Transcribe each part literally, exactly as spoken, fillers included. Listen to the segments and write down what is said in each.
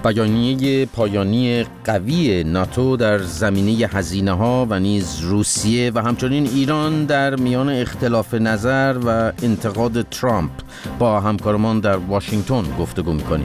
بیانیه پایانی قوی ناتو در زمینه هزینه‌ها و نیز روسیه و همچنین ایران در میان اختلاف نظر و انتقاد ترامپ با همکارمان در واشنگتن گفتگو می‌کنیم.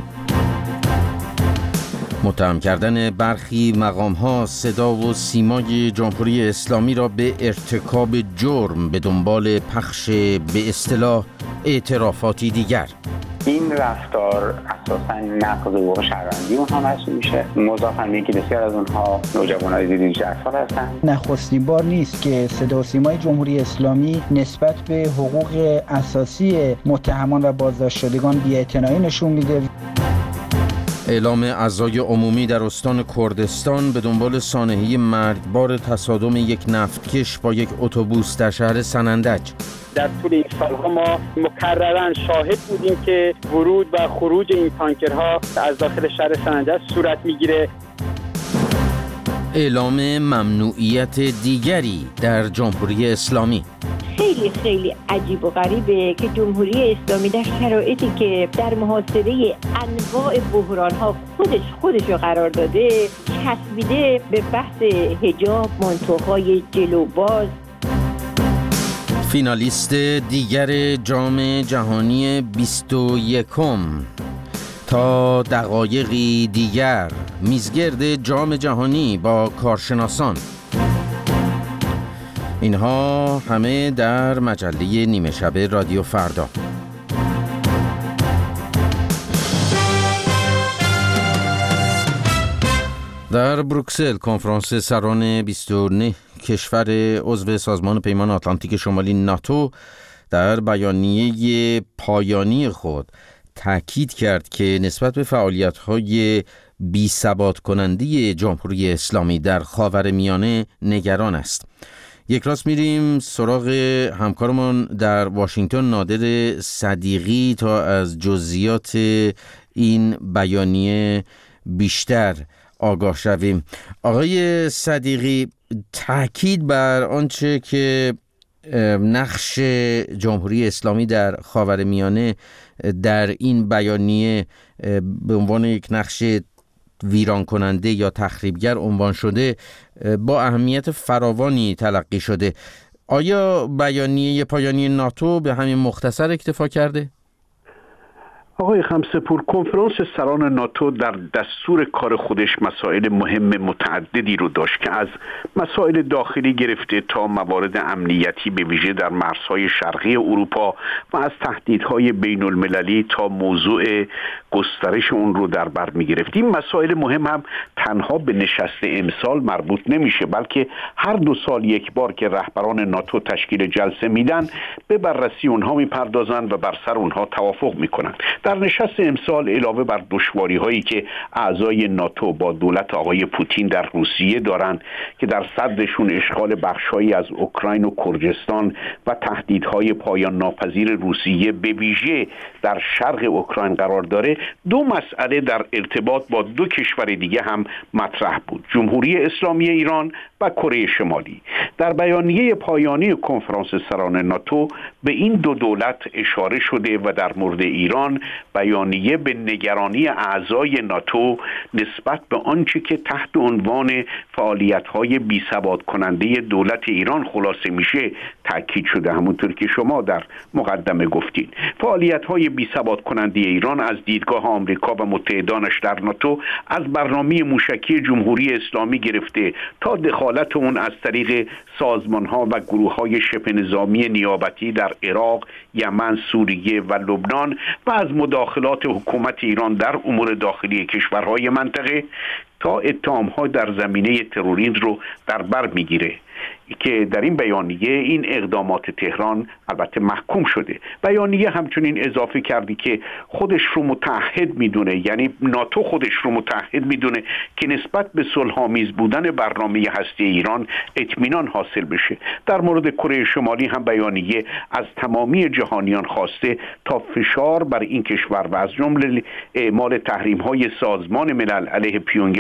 متهم کردن برخی مقام‌ها صدا و سیمای جمهوری اسلامی را به ارتکاب جرم به دنبال پخش به اصطلاح اعترافاتی دیگر. این رفتار اساساً نقض حقوق شهروندی اونها محسوب میشه. مضافاً به اینکه بسیار از اونها نوجوانای زیر هجده سال هستن. نخستین بار نیست که صدا و سیمای جمهوری اسلامی نسبت به حقوق اساسی متهمان و بازداشت شدگان بی‌اعتنایی نشون میده. اعلام عزای عمومی در استان کردستان به دنبال سانحه مرگبار تصادم یک نفتکش با یک اتوبوس در شهر سنندج. در طول این سالها ما مکرراً شاهد بودیم که ورود و خروج این تانکرها از داخل شهر سنندج صورت میگیره. اعلام ممنوعیت دیگری در جمهوری اسلامی. خیلی خیلی عجیب و غریبه که جمهوری اسلامی در شرایطی که در محاصره انواع بحران‌ها خودش خودش رو قرار داده چسبیده به بحث حجاب، مانتوهای جلوباز. فینالیست دیگر جام جهانی بیست و یکم تا دقایقی دیگر میزگرد جام جهانی با کارشناسان. اینها همه در مجله نیمه شب رادیو فردا. در بروکسل کنفرانس سران بیست و نه کشور عضو سازمان پیمان آتلانتیک شمالی ناتو در بیانیه پایانی خود تاکید کرد که نسبت به فعالیت‌های بی‌ثبات کننده جمهوری اسلامی در خاورمیانه نگران است. یک راست میریم سراغ همکارمان در واشنگتن نادر صدیقی تا از جزئیات این بیانیه بیشتر آگاه شویم. آقای صدیقی، تاکید بر آنچه که نقش جمهوری اسلامی در خاورمیانه در این بیانیه به عنوان یک نقش ویران کننده یا تخریبگر عنوان شده با اهمیت فراوانی تلقی شده. آیا بیانیه پایانی ناتو به همین مختصر اکتفا کرده؟ آقای خمسه‌پور، کنفرانس سران ناتو در دستور کار خودش مسائل مهم متعددی رو داشت که از مسائل داخلی گرفته تا موارد امنیتی به ویژه در مرزهای شرقی اروپا و از تهدیدهای بین المللی تا موضوع گسترش اون رو در بر می گرفت. این مسائل مهم هم تنها به نشست امسال مربوط نمیشه، بلکه هر دو سال یک بار که رهبران ناتو تشکیل جلسه میدن به بررسی اونها میپردازن و بر سر اونها توافق میکنن. در نشست امسال علاوه بر دشواری هایی که اعضای ناتو با دولت آقای پوتین در روسیه دارند که در صدرشون اشغال بخشهایی از اوکراین و کردستان و تهدیدهای پایان ناپذیر روسیه به ویژه در شرق اوکراین قرار داره، دو مسئله در ارتباط با دو کشور دیگه هم مطرح بود: جمهوری اسلامی ایران و کره شمالی. در بیانیه پایانی کنفرانس سران ناتو به این دو دولت اشاره شده و در مورد ایران بیانیه به نگرانی اعضای ناتو نسبت به آنچه که تحت عنوان فعالیت‌های بی‌ثبات کننده دولت ایران خلاصه میشه تاکید شده. همونطور که شما در مقدمه گفتین، فعالیت‌های بی‌ثبات کننده ایران از دیدگاه آمریکا و متحدانش در ناتو از برنامه موشکی جمهوری اسلامی گرفته تا دخالت اون از طریق سازمان‌ها و گروه‌های شبه نظامی نیابتی در عراق، یمن، سوریه و لبنان و از مداخلات حکومت ایران در امور داخلی کشورهای منطقه تا اتهام‌ها در زمینه تروریسم رو در بر میگیره که در این بیانیه این اقدامات تهران البته محکوم شده. بیانیه همچنین اضافه کردی که خودش رو متعهد میدونه، یعنی ناتو خودش رو متعهد میدونه که نسبت به صلح‌آمیز بودن برنامه هسته ایران اطمینان حاصل بشه. در مورد کره شمالی هم بیانیه از تمامی جهانیان خواسته تا فشار بر این کشور و از جمله اعمال تحریم‌های سازمان ملل علیه پیونگیانگ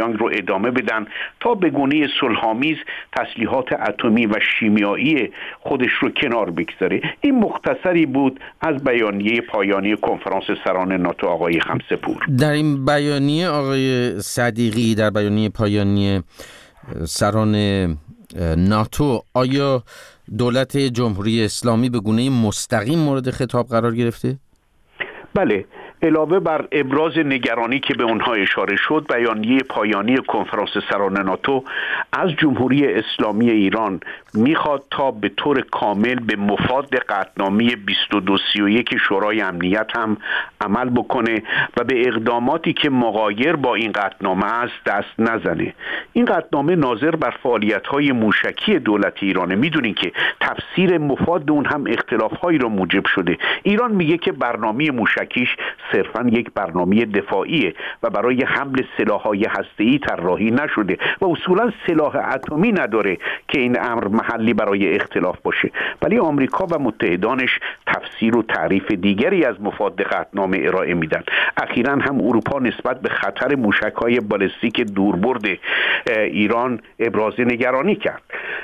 پیونگیانگ رو ادامه بدن تا به گونه صلح‌آمیز تسلیحات اتمی و شیمیایی خودش رو کنار بگذاره. این مختصری بود از بیانیه پایانی کنفرانس سران ناتو آقای خمسه‌پور. در این بیانیه آقای صدیقی، در بیانیه پایانی سران ناتو، آیا دولت جمهوری اسلامی به گونه مستقیم مورد خطاب قرار گرفته؟ بله، علاوه بر ابراز نگرانی که به اونها اشاره شد، بیانیه پایانی کنفرانس سران ناتو از جمهوری اسلامی ایران میخواد تا به طور کامل به مفاد قطعنامه بیست و دو سی و یک شورای امنیت هم عمل بکنه و به اقداماتی که مغایر با این قطعنامه است دست نزنه. این قطعنامه ناظر بر فعالیت‌های موشکی دولت ایرانه. میدونین که تفسیر مفاد اون هم اختلاف‌هایی رو موجب شده. ایران میگه که برنامه موشکیش صرفاً یک برنامه دفاعیه و برای حمل سلاح‌های هسته‌ای طراحی نشده و اصولاً سلاح اتمی نداره که این امر محلی برای اختلاف باشه. ولی آمریکا و متحدانش تفسیر و تعریف دیگری از مفاد قطعنامه ارائه میدن. اخیراً هم اروپا نسبت به خطر موشک‌های بالستیک دوربرد ایران ابراز نگرانی کرد.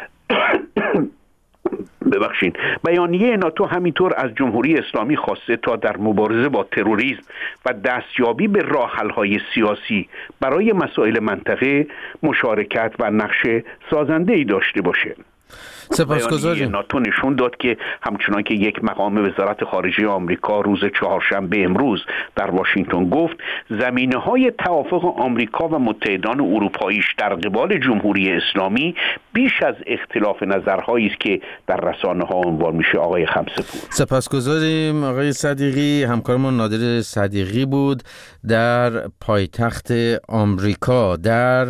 ببخشید. بیانیه ناتو همینطور از جمهوری اسلامی خواسته تا در مبارزه با تروریسم و دستیابی به راه حل‌های سیاسی برای مسائل منطقه مشارکت و نقش سازنده‌ای داشته باشه. سپاسگزاریم. ناتو نشون داد که همچنان که یک مقام وزارت خارجه آمریکا روز چهارشنبه امروز در واشنگتن گفت زمینه‌های توافق آمریکا و متحدان اروپاییش در قبال جمهوری اسلامی بیش از اختلاف نظرهایی است که در رسانه‌ها عنوان میشه. آقای خمسه‌پور. سپاسگزاریم آقای صدیقی. همکارمان نادر صدیقی بود در پایتخت آمریکا. در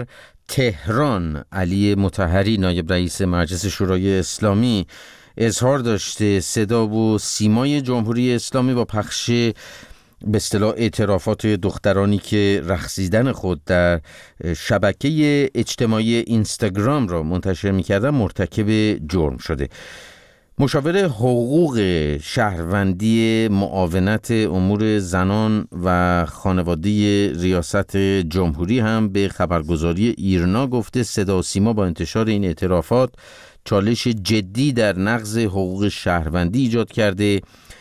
تهران علی مطهری نایب رئیس مجلس شورای اسلامی اظهار داشته صدا و سیمای جمهوری اسلامی با پخش به اصطلاح اعترافات دخترانی که رقصیدن خود در شبکه اجتماعی اینستاگرام را منتشر می‌کردند مرتکب جرم شده. مشاور حقوق شهروندی معاونت امور زنان و خانواده ریاست جمهوری هم به خبرگزاری ایرنا گفته صدا و سیما با انتشار این اعترافات چالش جدی در نقض حقوق شهروندی ایجاد کرده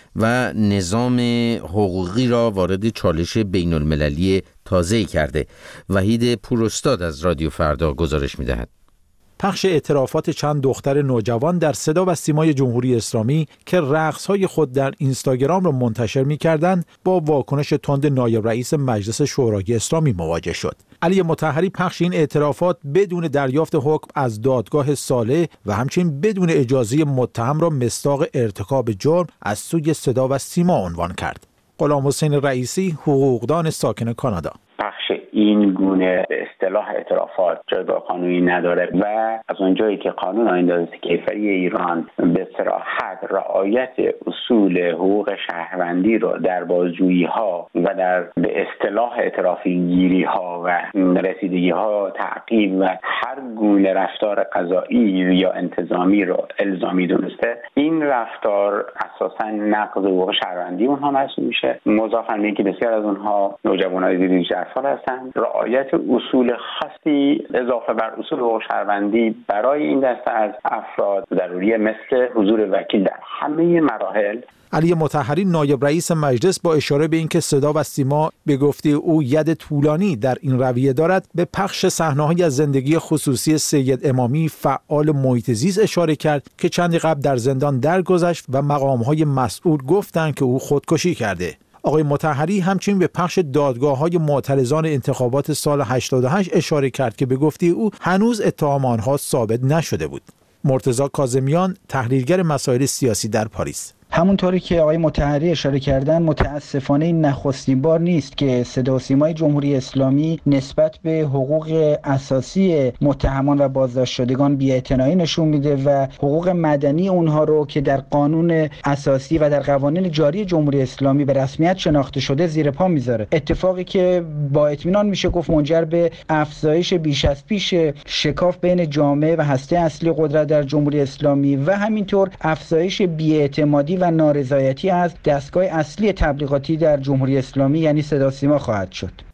و نظام حقوقی را وارد چالش بین المللی تازه‌ای کرده. وحید پوراستاد از رادیو فردا گزارش می‌دهد. پخش اعترافات چند دختر نوجوان در صدا و سیمای جمهوری اسلامی که رقص‌های خود در اینستاگرام را منتشر می‌کردند با واکنش تند نایب رئیس مجلس شورای اسلامی مواجه شد. علی مطهری پخش این اعترافات بدون دریافت حکم از دادگاه صالح و همچنین بدون اجازه متهم را مصداق ارتکاب جرم از سوی صدا و سیما عنوان کرد. غلام حسین رئیسی، حقوقدان ساکن کانادا: بخش این گونه به اصطلاح اعترافات جایگاه قانونی نداره و از اونجایی که قانون آیین دادرسی کیفری ایران به صراحت رعایت اصول حقوق شهروندی رو در بازجویی ها و در به اصطلاح اعترافی گیری ها و رسیدگی ها تعقیب و هر گونه رفتار قضایی یا انتظامی رو الزامی دونسته، این رفتار اساساً نقض حقوق شهروندی اونها محسوب میشه. مضافاً به اینکه بسیار از اونها نوجوانای زیر هجده سال هستند، رعایت اصول خاصی اضافه بر اصول حقوق شهروندی برای این دسته از افراد ضروریه، مثل حضور وکیل در همه مراحل. علی مطهری نایب رئیس مجلس با اشاره به اینکه صدا و سیما به گفته او ید طولانی در این رویه دارد، به پخش صحنه‌های از زندگی خصوصی سید امامی فعال محیط زیست اشاره کرد که چندی قبل در زندان درگذشت و مقام‌های مسئول گفتند که او خودکشی کرده. آقای مطهری همچنین به پخش دادگاه‌های معترضان انتخابات سال هشتاد و هشت اشاره کرد که به گفته او هنوز اتهام آنها ثابت نشده بود. مرتضی کاظمیان، تحلیلگر مسائل سیاسی در پاریس: همونطوری که آقای مطهری اشاره کردن، متاسفانه این نخستین بار نیست که صدا و سیمای جمهوری اسلامی نسبت به حقوق اساسی متهمان و بازداشت شدگان بی‌اعتنایی نشون میده و حقوق مدنی اونها رو که در قانون اساسی و در قوانین جاری جمهوری اسلامی به رسمیت شناخته شده زیر پا میذاره. اتفاقی که با اطمینان میشه گفت منجر به افزایش بیش از پیش شکاف بین جامعه و هسته اصلی قدرت در جمهوری اسلامی و همینطور افزایش بی‌اعتمادی و نارضایتی از دستگاه اصلی تبلیغاتی در جمهوری اسلامی یعنی صدا سیما خواهد شد.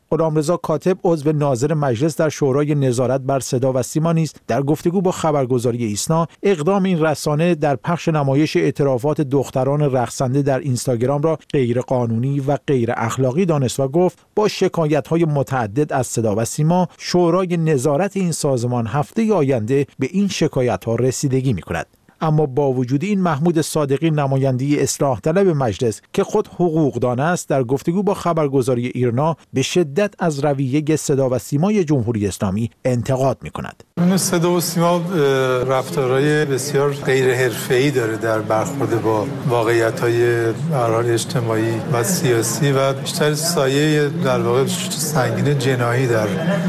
غلامرضا کاتب عضو ناظر مجلس در شورای نظارت بر صدا و سیما نیز در گفتگو با خبرگزاری ایسنا اقدام این رسانه در پخش نمایش اعترافات دختران رقصنده در اینستاگرام را غیر قانونی و غیر اخلاقی دانست و گفت با شکایت‌های متعدد از صدا و سیما شورای نظارت این سازمان هفته آینده به این شکایت‌ها رسیدگی می‌کند. اما با وجود این محمود صادقی نماینده اصلاح طلب مجلس که خود حقوقدان است در گفتگو با خبرگزاری ایرنا به شدت از رویه صدا و سیمای جمهوری اسلامی انتقاد می‌کند. صدا و سیما رفتارهای بسیار غیر حرفه‌ای داره در برخورد با واقعیت‌های اجتماعی و سیاسی و بیشتر سایه در واقع سنگین جناحی در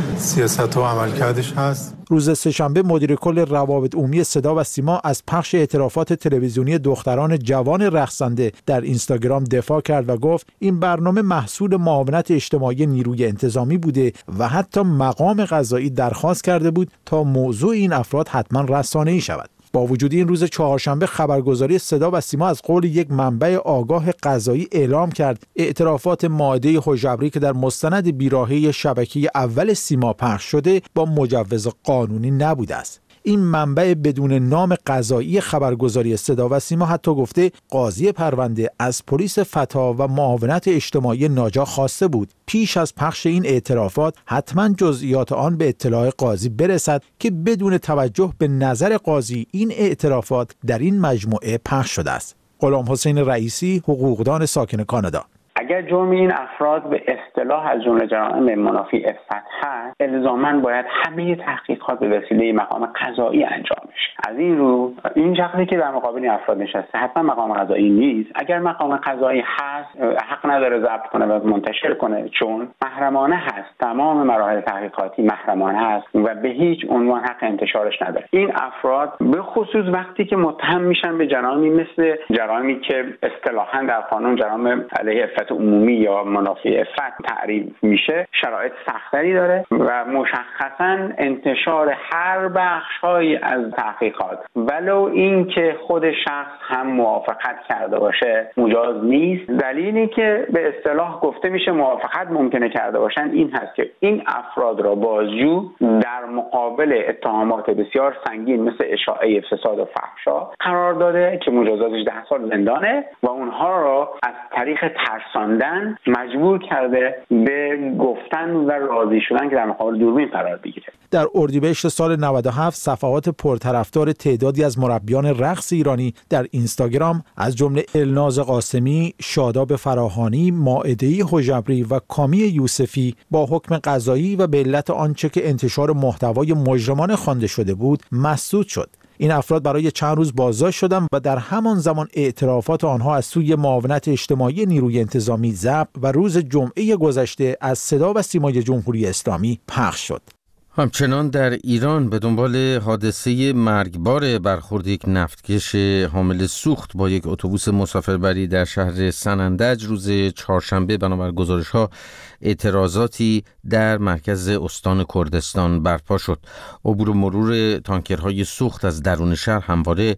سیاست و عملکردش هست. روز سه‌شنبه مدیر کل روابط عمومی صدا و سیما از پخش اعترافات تلویزیونی دختران جوان رقصنده در اینستاگرام دفاع کرد و گفت این برنامه محصول معاونت اجتماعی نیروی انتظامی بوده و حتی مقام قضایی درخواست کرده بود تا موضوع این افراد حتما رسانه‌ای شود. با وجود این روز چهارشنبه خبرگزاری صدا و سیما از قول یک منبع آگاه قضایی اعلام کرد اعترافات مائده هژبری که در مستند بیراهه شبکه اول سیما پخش شده با مجوز قانونی نبوده است. این منبع بدون نام قضایی خبرگزاری صدا و سیما حتی گفته قاضی پرونده از پلیس فتا و معاونت اجتماعی ناجا خواسته بود پیش از پخش این اعترافات حتما جزئیات آن به اطلاع قاضی برسد که بدون توجه به نظر قاضی این اعترافات در این مجموعه پخش شده است. غلام حسین رئیسی، حقوقدان ساکن کانادا: اگر جرم این افراد به اصطلاح از جمله جرائم منافی عفت هست، الزاما باید همه تحقیقات به وسیله مقام قضایی انجام بشه. از این رو این شخصی که در مقابل این افراد نشسته حتما مقام قضایی نیست. اگر مقام قضایی هست حق نداره ضبط کنه و منتشر کنه، چون محرمانه هست. تمام مراحل تحقیقاتی محرمانه هست و به هیچ عنوان حق انتشارش نداره. این افراد به خصوص وقتی که متهم میشن به جرائمی مثل جرائمی که اصطلاحاً در قانون جرائم علیه عفت عمومی یا منافی عفت تعریف میشه، شرایط سختری داره و مشخصاً انتشار هر بخش‌هایی از تحقیقات ولو این که خود شخص هم موافقت کرده باشه مجاز نیست. دلیلی که به اصطلاح گفته میشه موافقت ممکنه کرده باشن این هست که این افراد را بازجو در مقابل اتهامات بسیار سنگین مثل اشاعه فساد و فحشا قرار داده که مجازاتش ده سال زندانه و اونها را از طریق ترساندن مجبور کرده به گفتن و راضی شدن که در مقابل دوربین قرار بگیره. در اردیبهشت سال نود و هفت صفحات پرطرفدار تعدادی از مربیان رقص ایرانی در اینستاگرام از جمله الناز قاسمی، شاداب فراهانی، مائده هژبری و کامی یوسفی با حکم قضایی و به علت آنچه که انتشار محتوای مجرمانه خوانده شده بود مسدود شد. این افراد برای چند روز بازداشت شدند و در همان زمان اعترافات آنها از سوی معاونت اجتماعی نیروی انتظامی ضبط و روز جمعه گذشته از صدا و سیمای جمهوری اسلامی پخش شد. همچنان در ایران به دنبال حادثه مرگبار برخورد یک نفتکش حامل سوخت با یک اتوبوس مسافربری در شهر سنندج روز چهارشنبه بنابر گزارش‌ها اعتراضاتی در مرکز استان کردستان برپا شد. عبور و مرور تانکرهای سوخت از درون شهر همواره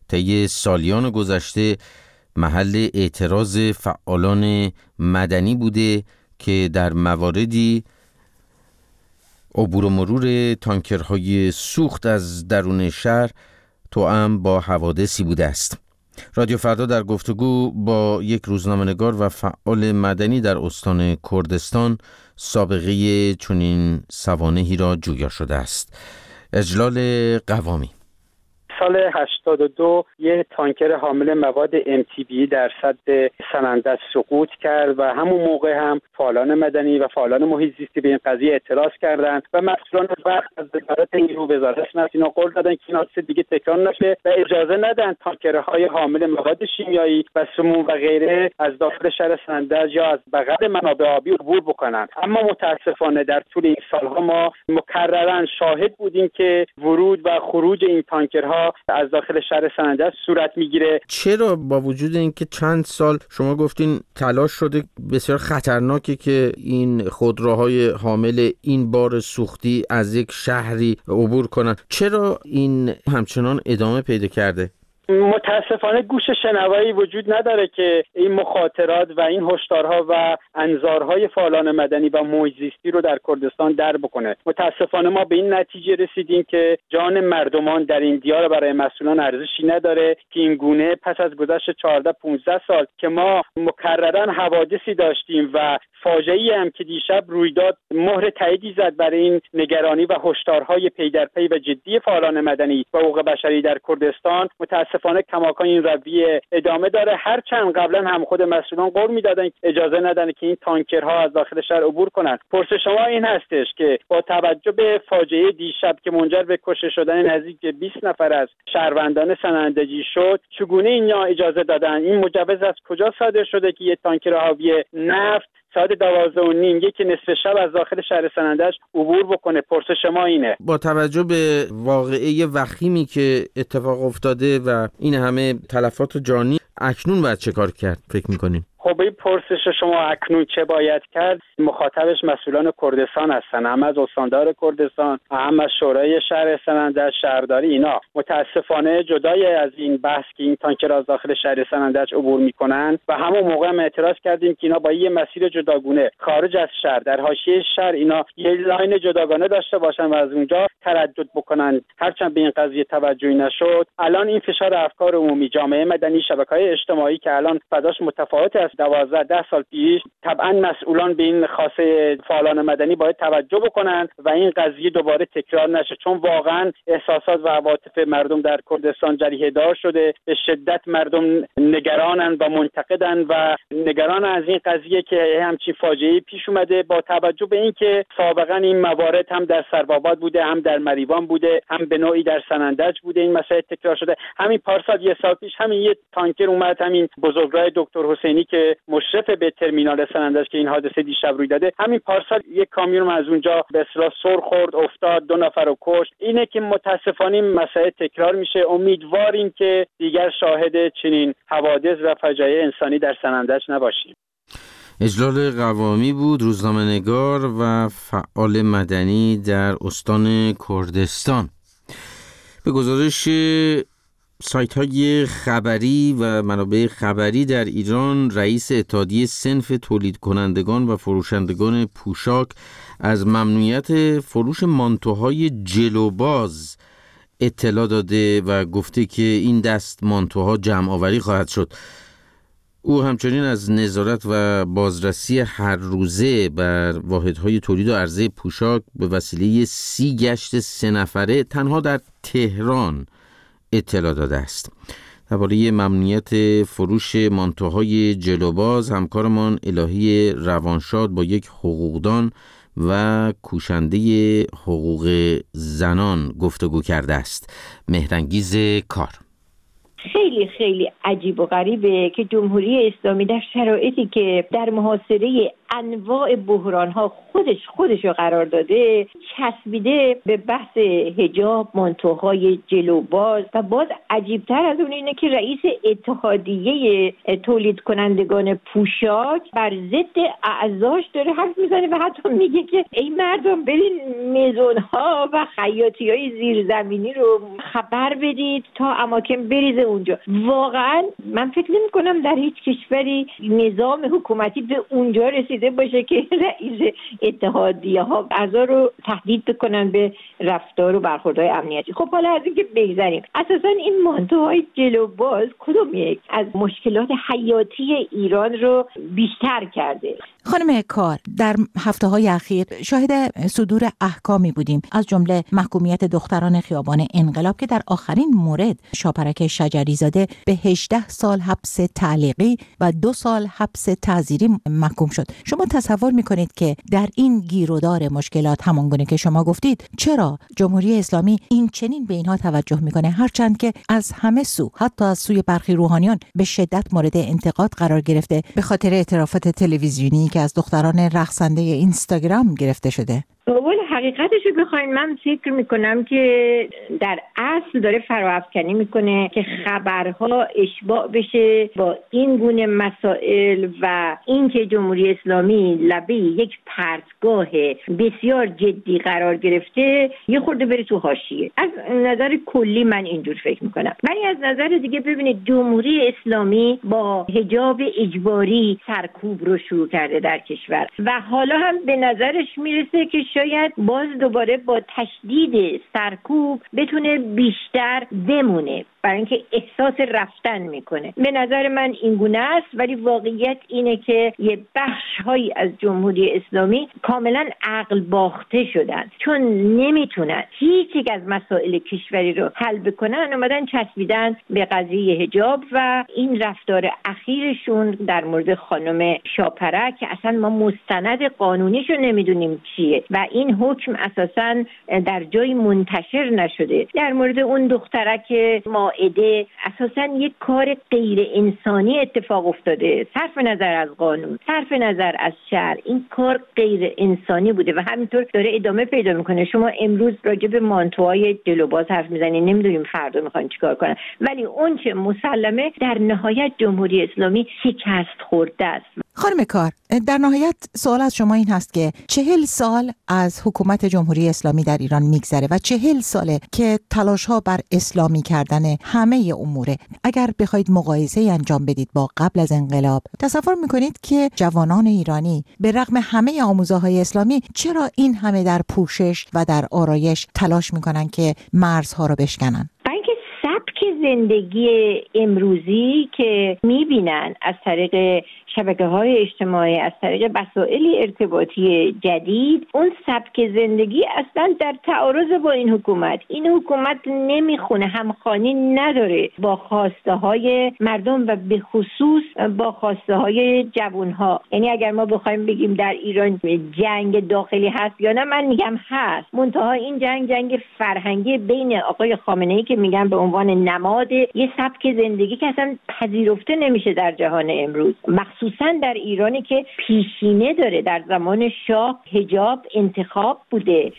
طی سالیان گذشته محل اعتراض فعالان مدنی بوده که در مواردی عبور و مرور تانکرهای سوخت از درون شهر توأم با حوادثی بوده است. رادیو فردا در گفتگو با یک روزنامه‌نگار و فعال مدنی در استان کردستان سابقه چنین سوانحی را جویا شده است. اجلال قوامی: سال هشتاد و دو یه تانکر حامل مواد ام تی بی در سد سنندج سقوط کرد و همون موقع هم فعالان مدنی و فعالان محیط زیستی به این قضیه اعتراض کردند و مسئولان وقت از وزارت نیرو وزارت صنعت اینا قول دادن که این حادثه دیگه تکرار نشه و اجازه ندن تانکرهای حامل مواد شیمیایی و سموم و غیره از داخل شهر سنندج یا از بغل منابع آبی عبور بکنن. اما متاسفانه در طول این سالها ما مکرراً شاهد بودیم که ورود و خروج این تانکرها از داخل شهر سنندج صورت میگیره. چرا با وجود اینکه چند سال شما گفتین تلاش شده بسیار خطرناکه که این خودروهای حامل این بار سوختی از یک شهری عبور کنن، چرا این همچنان ادامه پیدا کرده؟ متاسفانه گوش شنوایی وجود نداره که این مخاطرات و این هشدارها و انذارهای فعالان مدنی و محیط زیستی رو در کردستان در بکنه. متاسفانه ما به این نتیجه رسیدیم که جان مردمان در این دیار برای مسئولان ارزشی نداره که این گونه پس از گذشت چهارده پانزده سال که ما مکررن حوادثی داشتیم و فاجعه‌ای هم که دیشب روی داد مهر تاییدی زد برای این نگرانی و هشدارهای پی در پی و جدی فعالان مدنی و حقوق بشری در کردستان. متاسفانه کماکان این رویه ادامه داره، هرچند قبلا هم خود مسئولان قول میدادن اجازه ندن که این تانکرها از داخل شهر عبور کنند. پرسش شما این هستش که با توجه به فاجعه دیشب که منجر به کشته شدن نزدیک بیست نفر از شهروندان سنندجی شد، چگونه اینا اجازه دادن؟ این مجوز از کجا صادر شده که یه تانکر حاوی نفت ساعت دوازده و نیم یک نصف شب از داخل شهر سنندج عبور بکنه؟ پرسش ما اینه. با توجه به واقعه وخیمی که اتفاق افتاده و این همه تلفات جانی، اکنون باید چه کار کرد فکر میکنین؟ خب این پرسش شما اکنون چه باید کرد؟ مخاطبش مسئولان کردستان هستن، هم از استاندار کردستان، هم از شورای شهر سنندج، شهرداری. اینا متاسفانه جدای از این بحث که این تانکر از داخل شهر سنندج عبور میکنن و همون موقع هم اعتراض کردیم که اینا با یه مسیر جداگونه خارج از شهر در حاشیه شهر اینا یه لاین جداگانه داشته باشن و از اونجا تردد بکنن. هرچند به این قضیه توجهی نشد، الان این فشار افکار عمومی، جامعه مدنی، شبکه‌های اجتماعی که الان فضاش متفاوت است دوازده ده سال پیش، طبعا مسئولان به این خاصه فعالان مدنی باید توجه بکنن و این قضیه دوباره تکرار نشه، چون واقعا احساسات و عواطف مردم در کردستان جریحه دار شده. به شدت مردم نگرانن و منتقدن و نگران از این قضیه که همچین فاجعه‌ای پیش اومده، با توجه به اینکه سابقا این موارد هم در سرباباد بوده، هم در مریوان بوده، هم به نوعی در سنندج بوده. این مسئله تکرار شده. همین پارسال یه سال پیش همین یه تانکر اومد، همین بزرگراه دکتر حسینی که مشرف به ترمینال سنندج که این حادثه دیشب روی داده، همین پارسال یک کامیون از اونجا به اصطلاح سر خورد، افتاد، دو نفر رو کشت. اینه که متاسفانه این مسئله تکرار میشه. امیدواریم که دیگر شاهد چنین حوادث و فجایع انسانی در سنندج نباشیم. اجلال قوامی بود، روزنامه‌نگار و فعال مدنی در استان کردستان. به گزارش سایت‌های خبری و منابع خبری در ایران، رئیس اتحادیه صنف تولید کنندگان و فروشندگان پوشاک از ممنوعیت فروش مانتوهای جلوباز اطلاع داده و گفته که این دست مانتوها جمع آوری خواهد شد. او همچنین از نظارت و بازرسی هر روزه بر واحدهای تولید و عرضه پوشاک به وسیله سی گشت سه نفره تنها در تهران اطلاع داده است. درباره ممنوعیت فروش مانتوهای جلوباز همکارمان الهی روانشاد با یک حقوقدان و کوشنده حقوق زنان گفتگو کرده است. مهرانگیز کار. خیلی خیلی عجیب و غریبه که جمهوری اسلامی در شرایطی که در محاصره انواع بحران‌ها خودش خودش رو قرار داده، چسبیده به بحث حجاب، مانتوهای جلوباز. و باز عجیبتر از اون اینه که رئیس اتحادیه تولید کنندگان پوشاک بر ضد اعضاش داره حرف میزنه و حتی میگه که ای مردم برین میزون‌ها و خیاطی‌های زیرزمینی رو خبر بدید تا اماکن بریزه اونجا. واقعا من فکر نمی‌کنم در هیچ کشوری نظام حکومتی به اونجا رسیده باشه که رئیس اتحادیه ها اعضا رو تهدید بکنن به رفتار و برخوردهای امنیتی. خب حالا از اینکه بگذریم، اساسا این مانتوهای جلوباز کدوم یک از مشکلات حیاتی ایران رو بیشتر کرده؟ خانم کار، در هفته های اخیر شاهد صدور احکامی بودیم، از جمله محکومیت دختران خیابان انقلاب که در آخرین مورد شاپرک شجری زاده به هجده سال حبس تعلیقی و دو سال حبس تعزیری محکوم شد. شما تصور میکنید که در این گیرودار مشکلات، همانگونه که شما گفتید، چرا جمهوری اسلامی این چنین به اینها توجه میکنه، هرچند که از همه سو، حتی از سوی برخی روحانیان، به شدت مورد انتقاد قرار گرفته به خاطر اعترافات تلویزیونی که از دختران رقصنده اینستاگرام گرفته شده؟ اول حقیقتش رو بخواین من فکر میکنم که در اصل داره فراافکنی میکنه که خبرها اشباع بشه با این گونه مسائل و اینکه جمهوری اسلامی لبه یک پرتگاه بسیار جدی قرار گرفته یه خورده بره تو حاشیه. از نظر کلی من اینجور فکر میکنم. ولی از نظر دیگه ببینید جمهوری اسلامی با حجاب اجباری سرکوب رو شروع کرده در کشور و حالا هم به نظرش میرسه که شاید باز دوباره با تشدید سرکوب بتونه بیشتر بمونه برای اینکه احساس رفتن میکنه. به نظر من این گونه است، ولی واقعیت اینه که یه بخش‌هایی از جمهوری اسلامی کاملا عقل باخته شدن، چون نمیتونن هیچ یک از مسائل کشوری رو حل بکنن، اومدن چسبیدن به قضیه حجاب و این رفتار اخیرشون در مورد خانم شاپرک که اصلا ما مستند قانونیشو نمیدونیم چیه و این حکم اساسا در جای منتشر نشده. در مورد اون دخترک مائده اساسا یک کار غیر انسانی اتفاق افتاده، صرف نظر از قانون، صرف نظر از شرع، این کار غیر انسانی بوده و همینطور داره ادامه پیدا میکنه. شما امروز راجع به مانتوهای جلوباز حرف میزنید، نمیدونیم فردا میخوان چیکار کنن، ولی اون چه مسلمه در نهایت جمهوری اسلامی شکست خورده است. خانم کار، در نهایت سوال از شما این هست که چهل سال از حکومت جمهوری اسلامی در ایران میگذره و چهل ساله که تلاش‌ها بر اسلامی کردن همه اموره. اگر بخواید مقایسه انجام بدید با قبل از انقلاب، تصور میکنید که جوانان ایرانی به رغم همه آموزه‌های اسلامی چرا این همه در پوشش و در آرایش تلاش میکنن که مرزها رو بشکنن؟ زندگی امروزی که میبینن از طریق شبکه‌های اجتماعی، از طریق وسایل ارتباطی جدید، اون سبک زندگی اصلا در تعارض با این حکومت. این حکومت نمیخونه، همخوانی نداره با خواسته های مردم و به خصوص با خواسته های جوانها. یعنی اگر ما بخوایم بگیم در ایران جنگ داخلی هست یا نه، من میگم هست، منتها این جنگ جنگ فرهنگی بین آقای خامنه‌ای که میگن به عنوان نماد یه سبک زندگی که اصلا پذیرفته نمیشه در جهان امروز، مخصوصا در ایرانی که پیشینه داره. در زمان شاه حجاب انتخاب بوده.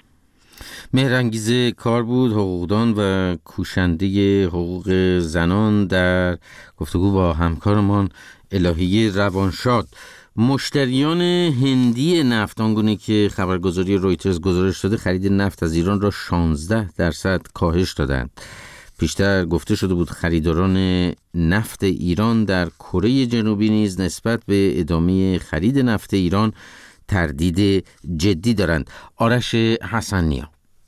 مهرانگیز کار بود، حقوقدان و کوشنده حقوق زنان، در گفتگو با همکارمان الهیه روانشاد. مشتریان هندی نفت، آنگونه که خبرگزاری رویترز گزارش داده، خرید نفت از ایران را شانزده درصد کاهش دادند. پیشتر گفته شده بود خریداران نفت ایران در کره جنوبی نیز نسبت به ادامه خرید نفت ایران تردید جدی دارند. آرش حسنیا.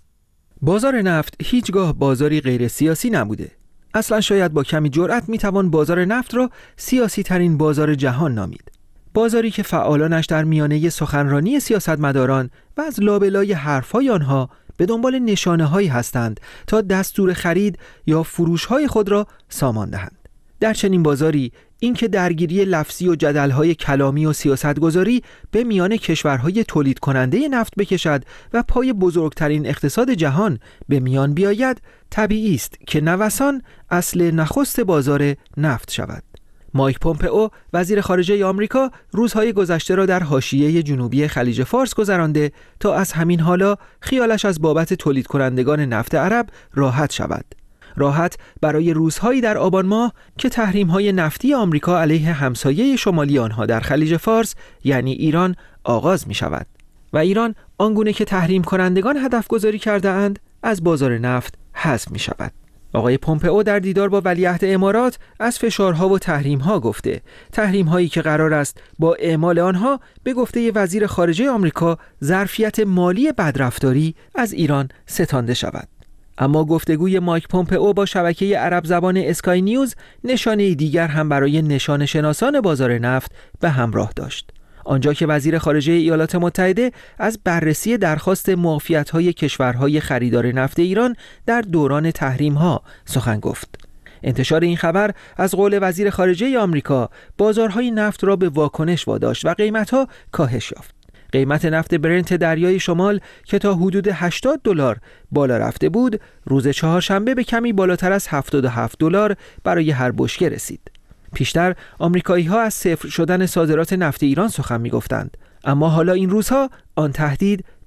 بازار نفت هیچگاه بازاری غیر سیاسی نبوده. اصلا شاید با کمی جرأت میتوان بازار نفت را سیاسی ترین بازار جهان نامید. بازاری که فعالانش در میانه سخنرانی سیاستمداران و از لابلای حرفهای آنها به دنبال نشانه هایی هستند تا دستور خرید یا فروش های خود را سامان دهند. در چنین بازاری این که درگیری لفظی و جدل‌های کلامی و سیاستگذاری به میان کشورهای تولید کننده نفت بکشد و پای بزرگترین اقتصاد جهان به میان بیاید، طبیعی است که نوسان اصل نخست بازار نفت شود. مایک پومپئو وزیر خارجه آمریکا روزهای گذشته را در حاشیه جنوبی خلیج فارس گذرانده تا از همین حالا خیالش از بابت تولید کنندگان نفت عرب راحت شود. راحت برای روزهایی در آبان ماه که تحریم‌های نفتی آمریکا علیه همسایه شمالی آنها در خلیج فارس یعنی ایران آغاز می شود و ایران آنگونه که تحریم کنندگان هدف گذاری کرده اند از بازار نفت حذف می شود. آقای پومپئو در دیدار با ولیعهد امارات از فشارها و تحریم‌ها گفته، تحریم‌هایی که قرار است با اعمال آنها به گفته وزیر خارجه آمریکا ظرفیت مالی بدرفتاری از ایران ستانده شود. اما گفتگوی مایک پومپئو با شبکه عرب زبان اسکای نیوز نشانه دیگر هم برای نشان شناسان بازار نفت به همراه داشت. آنجا که وزیر خارجه ایالات متحده از بررسی درخواست معافیت‌های کشورهای خریدار نفت ایران در دوران تحریم‌ها سخن گفت. انتشار این خبر از قول وزیر خارجه آمریکا بازارهای نفت را به واکنش واداشت و قیمت‌ها کاهش یافت. قیمت نفت برنت دریای شمال که تا حدود هشتاد دلار بالا رفته بود، روز چهارشنبه به کمی بالاتر از هفتاد و هفت دلار برای هر بشکه رسید. پیشتر آمریکایی‌ها از صفر شدن صادرات نفت ایران سخن می‌گفتند، اما حالا این روزها آن تهدید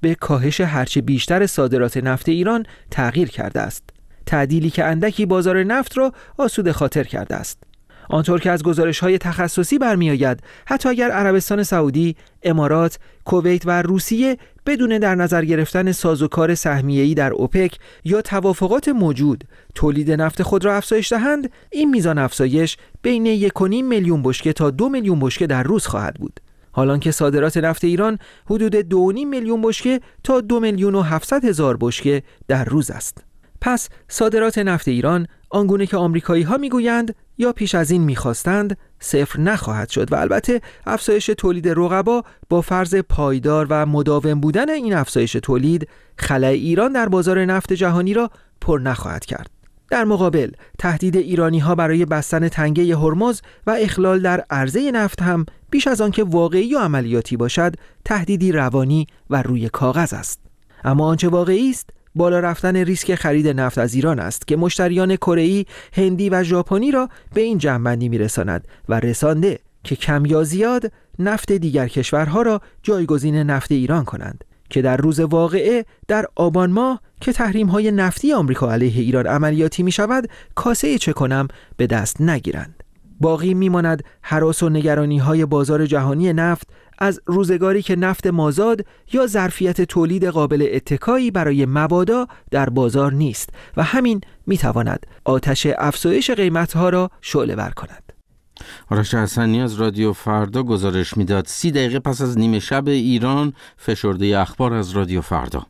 به کاهش هرچه بیشتر صادرات نفت ایران تغییر کرده است. تعدیلی که اندکی بازار نفت را آسوده خاطر کرده است. آنطور که از گزارش‌های تخصصی برمی‌آید، حتی اگر عربستان سعودی، امارات، کویت و روسیه بدون در نظر گرفتن سازوکار سهمیه‌ای در اوپک یا توافقات موجود تولید نفت خود را افزایش دهند، این میزان افزایش بین یک و نیم میلیون بشکه تا دو میلیون بشکه در روز خواهد بود. حالان که صادرات نفت ایران حدود دو و نیم میلیون بشکه تا دو میلیون و هفتصد هزار بشکه در روز است. پس صادرات نفت ایران آنگونه که آمریکایی‌ها میگویند یا پیش از این می‌خواستند صفر نخواهد شد و البته افزایش تولید رقبا با فرض پایدار و مداوم بودن این افزایش تولید خلأ ایران در بازار نفت جهانی را پر نخواهد کرد. در مقابل تهدید ایرانی‌ها برای بستن تنگه هرمز و اخلال در عرضه نفت هم بیش از آنکه واقعی و عملیاتی باشد تهدیدی روانی و روی کاغذ است. اما آنچه واقعی است بالا رفتن ریسک خرید نفت از ایران است که مشتریان کره‌ای، هندی و ژاپنی را به این جمع‌بندی می‌رساند و رسانده که کم یا زیاد نفت دیگر کشورها را جایگزین نفت ایران کنند که در روز واقعه در آبان ماه که تحریم‌های نفتی آمریکا علیه ایران عملیاتی می‌شود کاسه چه کنم به دست نگیرند. باقی می‌ماند هراس و نگرانی‌های بازار جهانی نفت از روزگاری که نفت مازاد یا ظرفیت تولید قابل اتکایی برای مبادا در بازار نیست و همین میتواند آتش افزایش قیمتها را شعله ور کند. آرش حسنی از رادیو فردا گزارش میداد. سی دقیقه پس از نیمه شب ایران، فشرده اخبار از رادیو فردا.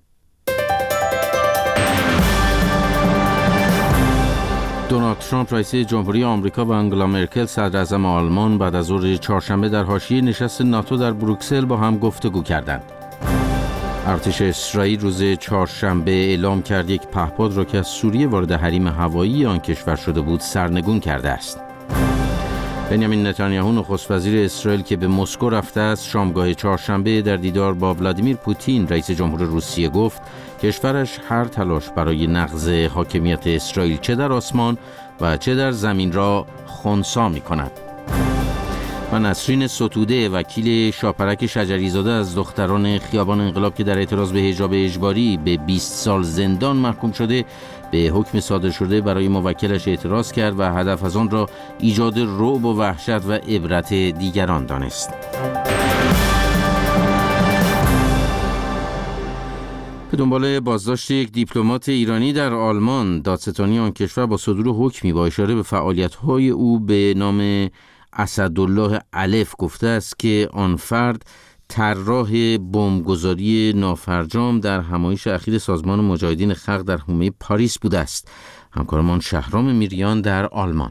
دونالد ترامپ رئیس جمهوری آمریکا و آنگلا مرکل صدر اعظم آلمان بعد از ظهر چهارشنبه در حاشیه نشست ناتو در بروکسل با هم گفتگو کردند. ارتش اسرائیل روز چهارشنبه اعلام کرد یک پهپاد را که از سوریه وارد حریم هوایی آن کشور شده بود سرنگون کرده است. بنیامین نتانیاهو نخست وزیر اسرائیل که به مسکو رفته است شامگاه چهارشنبه در دیدار با ولادیمیر پوتین رئیس جمهور روسیه گفت کشورش هر تلاش برای نقض حاکمیت اسرائیل چه در آسمان و چه در زمین را خنثی می‌کند. و نسرین ستوده وکیل شاپرک شجریزاده از دختران خیابان انقلاب که در اعتراض به حجاب اجباری به بیست سال زندان محکوم شده به حکم صادر شده برای موکلش اعتراض کرد و هدف از آن را ایجاد رعب و وحشت و عبرت دیگران دانست. به دنبال بازداشت یک دیپلمات ایرانی در آلمان، دادستانی آن کشور با صدور حکمی با اشاره به فعالیت‌های او به نام اسدالله الف گفته است که آن فرد طراح بمبگذاری نافرجام در همایش اخیر سازمان مجاهدین خلق در حومه پاریس بوده است. همکارمان شهرام میریان در آلمان.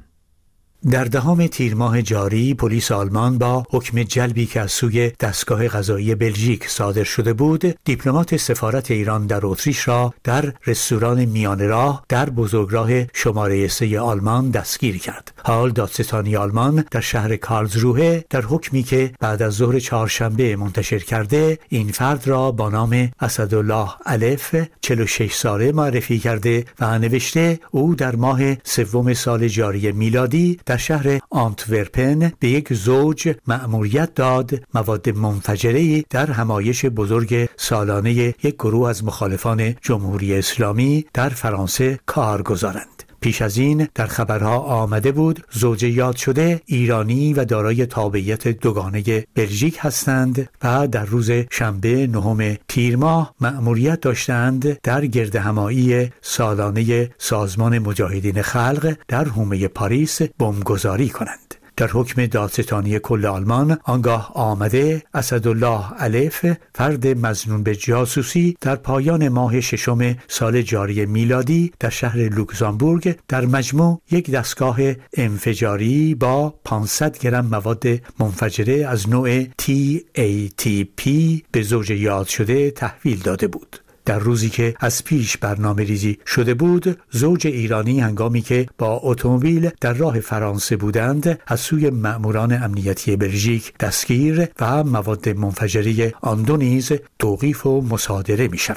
در دهم تیر ماه جاری پلیس آلمان با حکم جلبی که از سوی دستگاه قضایی بلژیک صادر شده بود دیپلمات سفارت ایران در اتریش را در رستوران میانه راه در بزرگراه شماره سه آلمان دستگیر کرد. حال دادستانی آلمان در شهر کارلسروه در حکمی که بعد از ظهر چهارشنبه منتشر کرده این فرد را با نام اسدالله الف چهل و شش ساله معرفی کرده و نوشته او در ماه سوم سال جاری میلادی در شهر آنتورپن به یک زوج مأموریت داد مواد منفجره‌ای در همایش بزرگ سالانه یک گروه از مخالفان جمهوری اسلامی در فرانسه کار گذارند. پیش از این در خبرها آمده بود زوج یاد شده ایرانی و دارای تابعیت دوگانه بلژیک هستند و در روز شنبه نهم تیر ماه مأموریت داشتند در گردهمایی سالانه سازمان مجاهدین خلق در حومه پاریس بمبگذاری کنند. در حکم دادستانی کل آلمان آنگاه آمده اسدالله الف فرد مظنون به جاسوسی در پایان ماه ششم سال جاری میلادی در شهر لوکزامبورگ در مجموع یک دستگاه انفجاری با پانصد گرم مواد منفجره از نوع تی ای تی پی به زوج یاد شده تحویل داده بود. در روزی که از پیش برنامه ریزی شده بود زوج ایرانی هنگامی که با اتومبیل در راه فرانسه بودند از سوی مأموران امنیتی بلژیک دستگیر و مواد منفجره آن دو نیز توقیف و مصادره می شود.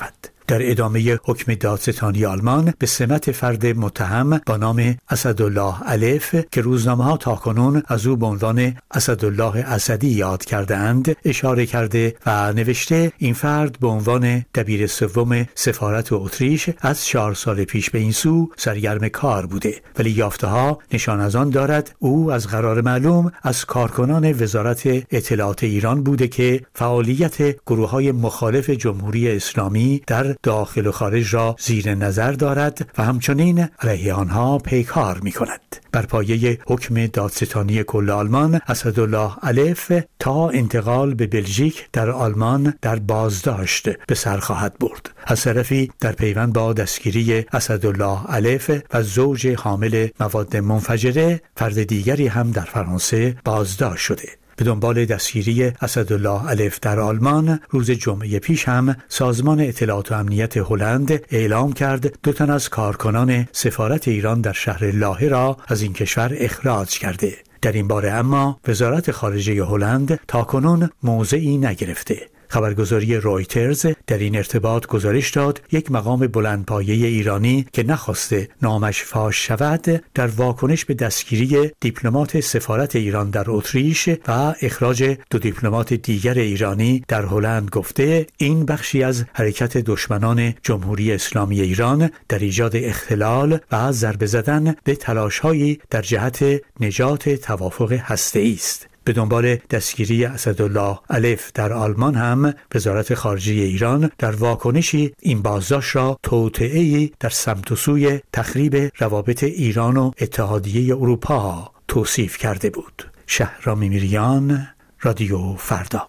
در ادامه حکم دادستانی آلمان به سمت فرد متهم با نام اسدالله الف که روزنامه‌ها تاکنون از او به عنوان اسدالله اسدی یاد کرده‌اند اشاره کرده و نوشته این فرد به عنوان دبیر سوم سفارت اتریش از چهار سال پیش به این سو سرگرم کار بوده، ولی یافته‌ها نشان از آن دارد او از قرار معلوم از کارکنان وزارت اطلاعات ایران بوده که فعالیت گروه‌های مخالف جمهوری اسلامی در داخل و خارج را زیر نظر دارد و همچنین علیه آنها پیکار می‌کند. بر پایه حکم دادستانی کل آلمان اسدالله الف تا انتقال به بلژیک در آلمان در بازداشت به سر خواهد برد. از طرفی در پیوند با دستگیری اسدالله الف و زوج حامل مواد منفجره، فرد دیگری هم در فرانسه بازداشت شده. به دنبال دستگیری اسدالله الف در آلمان، روز جمعه پیش هم سازمان اطلاعات و امنیت هلند اعلام کرد دو تن از کارکنان سفارت ایران در شهر لاهه را از این کشور اخراج کرده. در این باره اما وزارت خارجه هلند تاکنون موضعی نگرفته. خبرگزاری رویترز در این ارتباط گزارش داد یک مقام بلندپایه ایرانی که نخواسته نامش فاش شود در واکنش به دستگیری دیپلمات سفارت ایران در اتریش و اخراج دو دیپلمات دیگر ایرانی در هلند گفته این بخشی از حرکت دشمنان جمهوری اسلامی ایران در ایجاد اختلال و ضربه زدن به تلاش‌هایی در جهت نجات توافق هسته‌ای است. به دنبال دستگیری اسدالله الف در آلمان هم وزارت خارجه ایران در واکنشی این بازداشت را توطئه‌ای در سمت و سوی تخریب روابط ایران و اتحادیه اروپا توصیف کرده بود. شهرام میریان، رادیو فردا.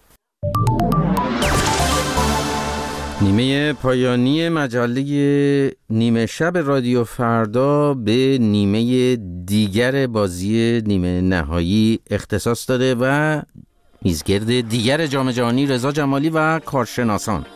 نیمه پایانی مجله نیمه شب رادیو فردا به نیمه دیگر بازی نیمه نهایی اختصاص داده و میزگرد دیگر جام جهانی رضا جمالی و کارشناسان.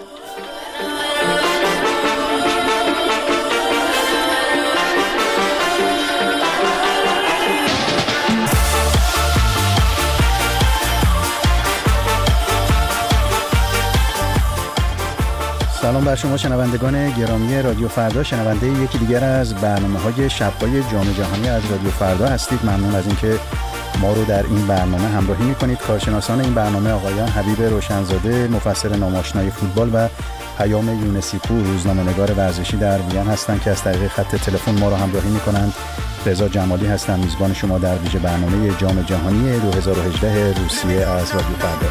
سلام بر شما شنوندگان گرامی رادیو فردا، شنونده یکی دیگر از برنامه‌های شب‌های جام جهانی از رادیو فردا هستید. ممنون از اینکه ما رو در این برنامه همراهی می‌کنید. کارشناسان این برنامه آقایان حبیب روشنزاده، مفسر ناماشنای فوتبال، و پیام یونسی پور، روزنامه‌نگار ورزشی در وین هستند که از طریق خط تلفن ما رو همراهی می‌کنند. رضا جمالی هستم، میزبان شما در ویژه برنامه جام جهانی دو هزار و هجده روسیه از رادیو فردا.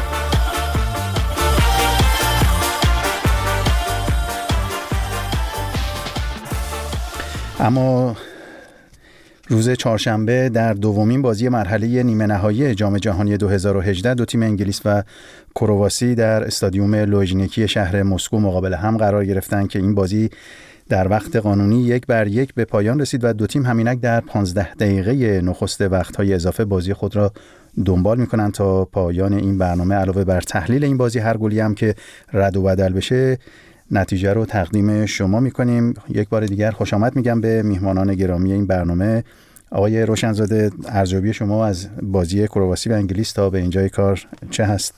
اما روز چهارشنبه در دومین بازی مرحله نیمه نهایی جام جهانی دو هزار و هجده دو تیم انگلیس و کرواسی در استادیوم لوژنیکی شهر مسکو مقابل هم قرار گرفتند که این بازی در وقت قانونی یک بر یک به پایان رسید و دو تیم همینک در پانزده دقیقه نخست وقت‌های اضافه بازی خود را دنبال می‌کنند تا پایان این برنامه. علاوه بر تحلیل این بازی، هر گلی هم که رد و بدل بشه نتیجه رو تقدیم شما میکنیم. یک بار دیگر خوش آمد میگم به میهمانان گرامی این برنامه. آقای روشنزاده، ارزیابی شما از بازی کرواسی و انگلیس تا به اینجای کار چه هست؟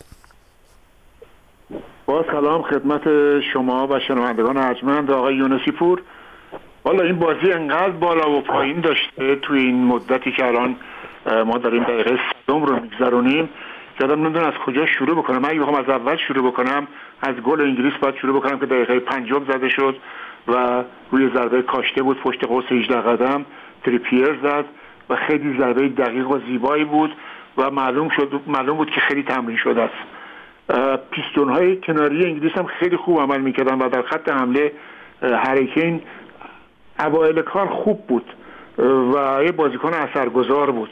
با سلام خدمت شما و شنوندگان ارجمند. آقای یونسی پور، والا این بازی انقدر بالا و پایین داشته توی این مدتی که الان ما داریم دقیقه صدم رو میگذرونیم که آدم نمیدونه از کجا شروع بکنم. من اگه بخوام از اول شروع بکنم از گل انگلیس باید شروع بکنم که دقیقه پنجم زده شد و روی ضربه کاشته بود پشت قوس هجده قدم، تریپیر زد و خیلی ضربه دقیق و زیبایی بود و معلوم شد معلوم بود که خیلی تمرین شده است. پیستون های کناری انگلیس هم خیلی خوب عمل میکردن و در خط حمله هری کین اوایل کار خوب بود و یه بازیکن اثرگذار بود.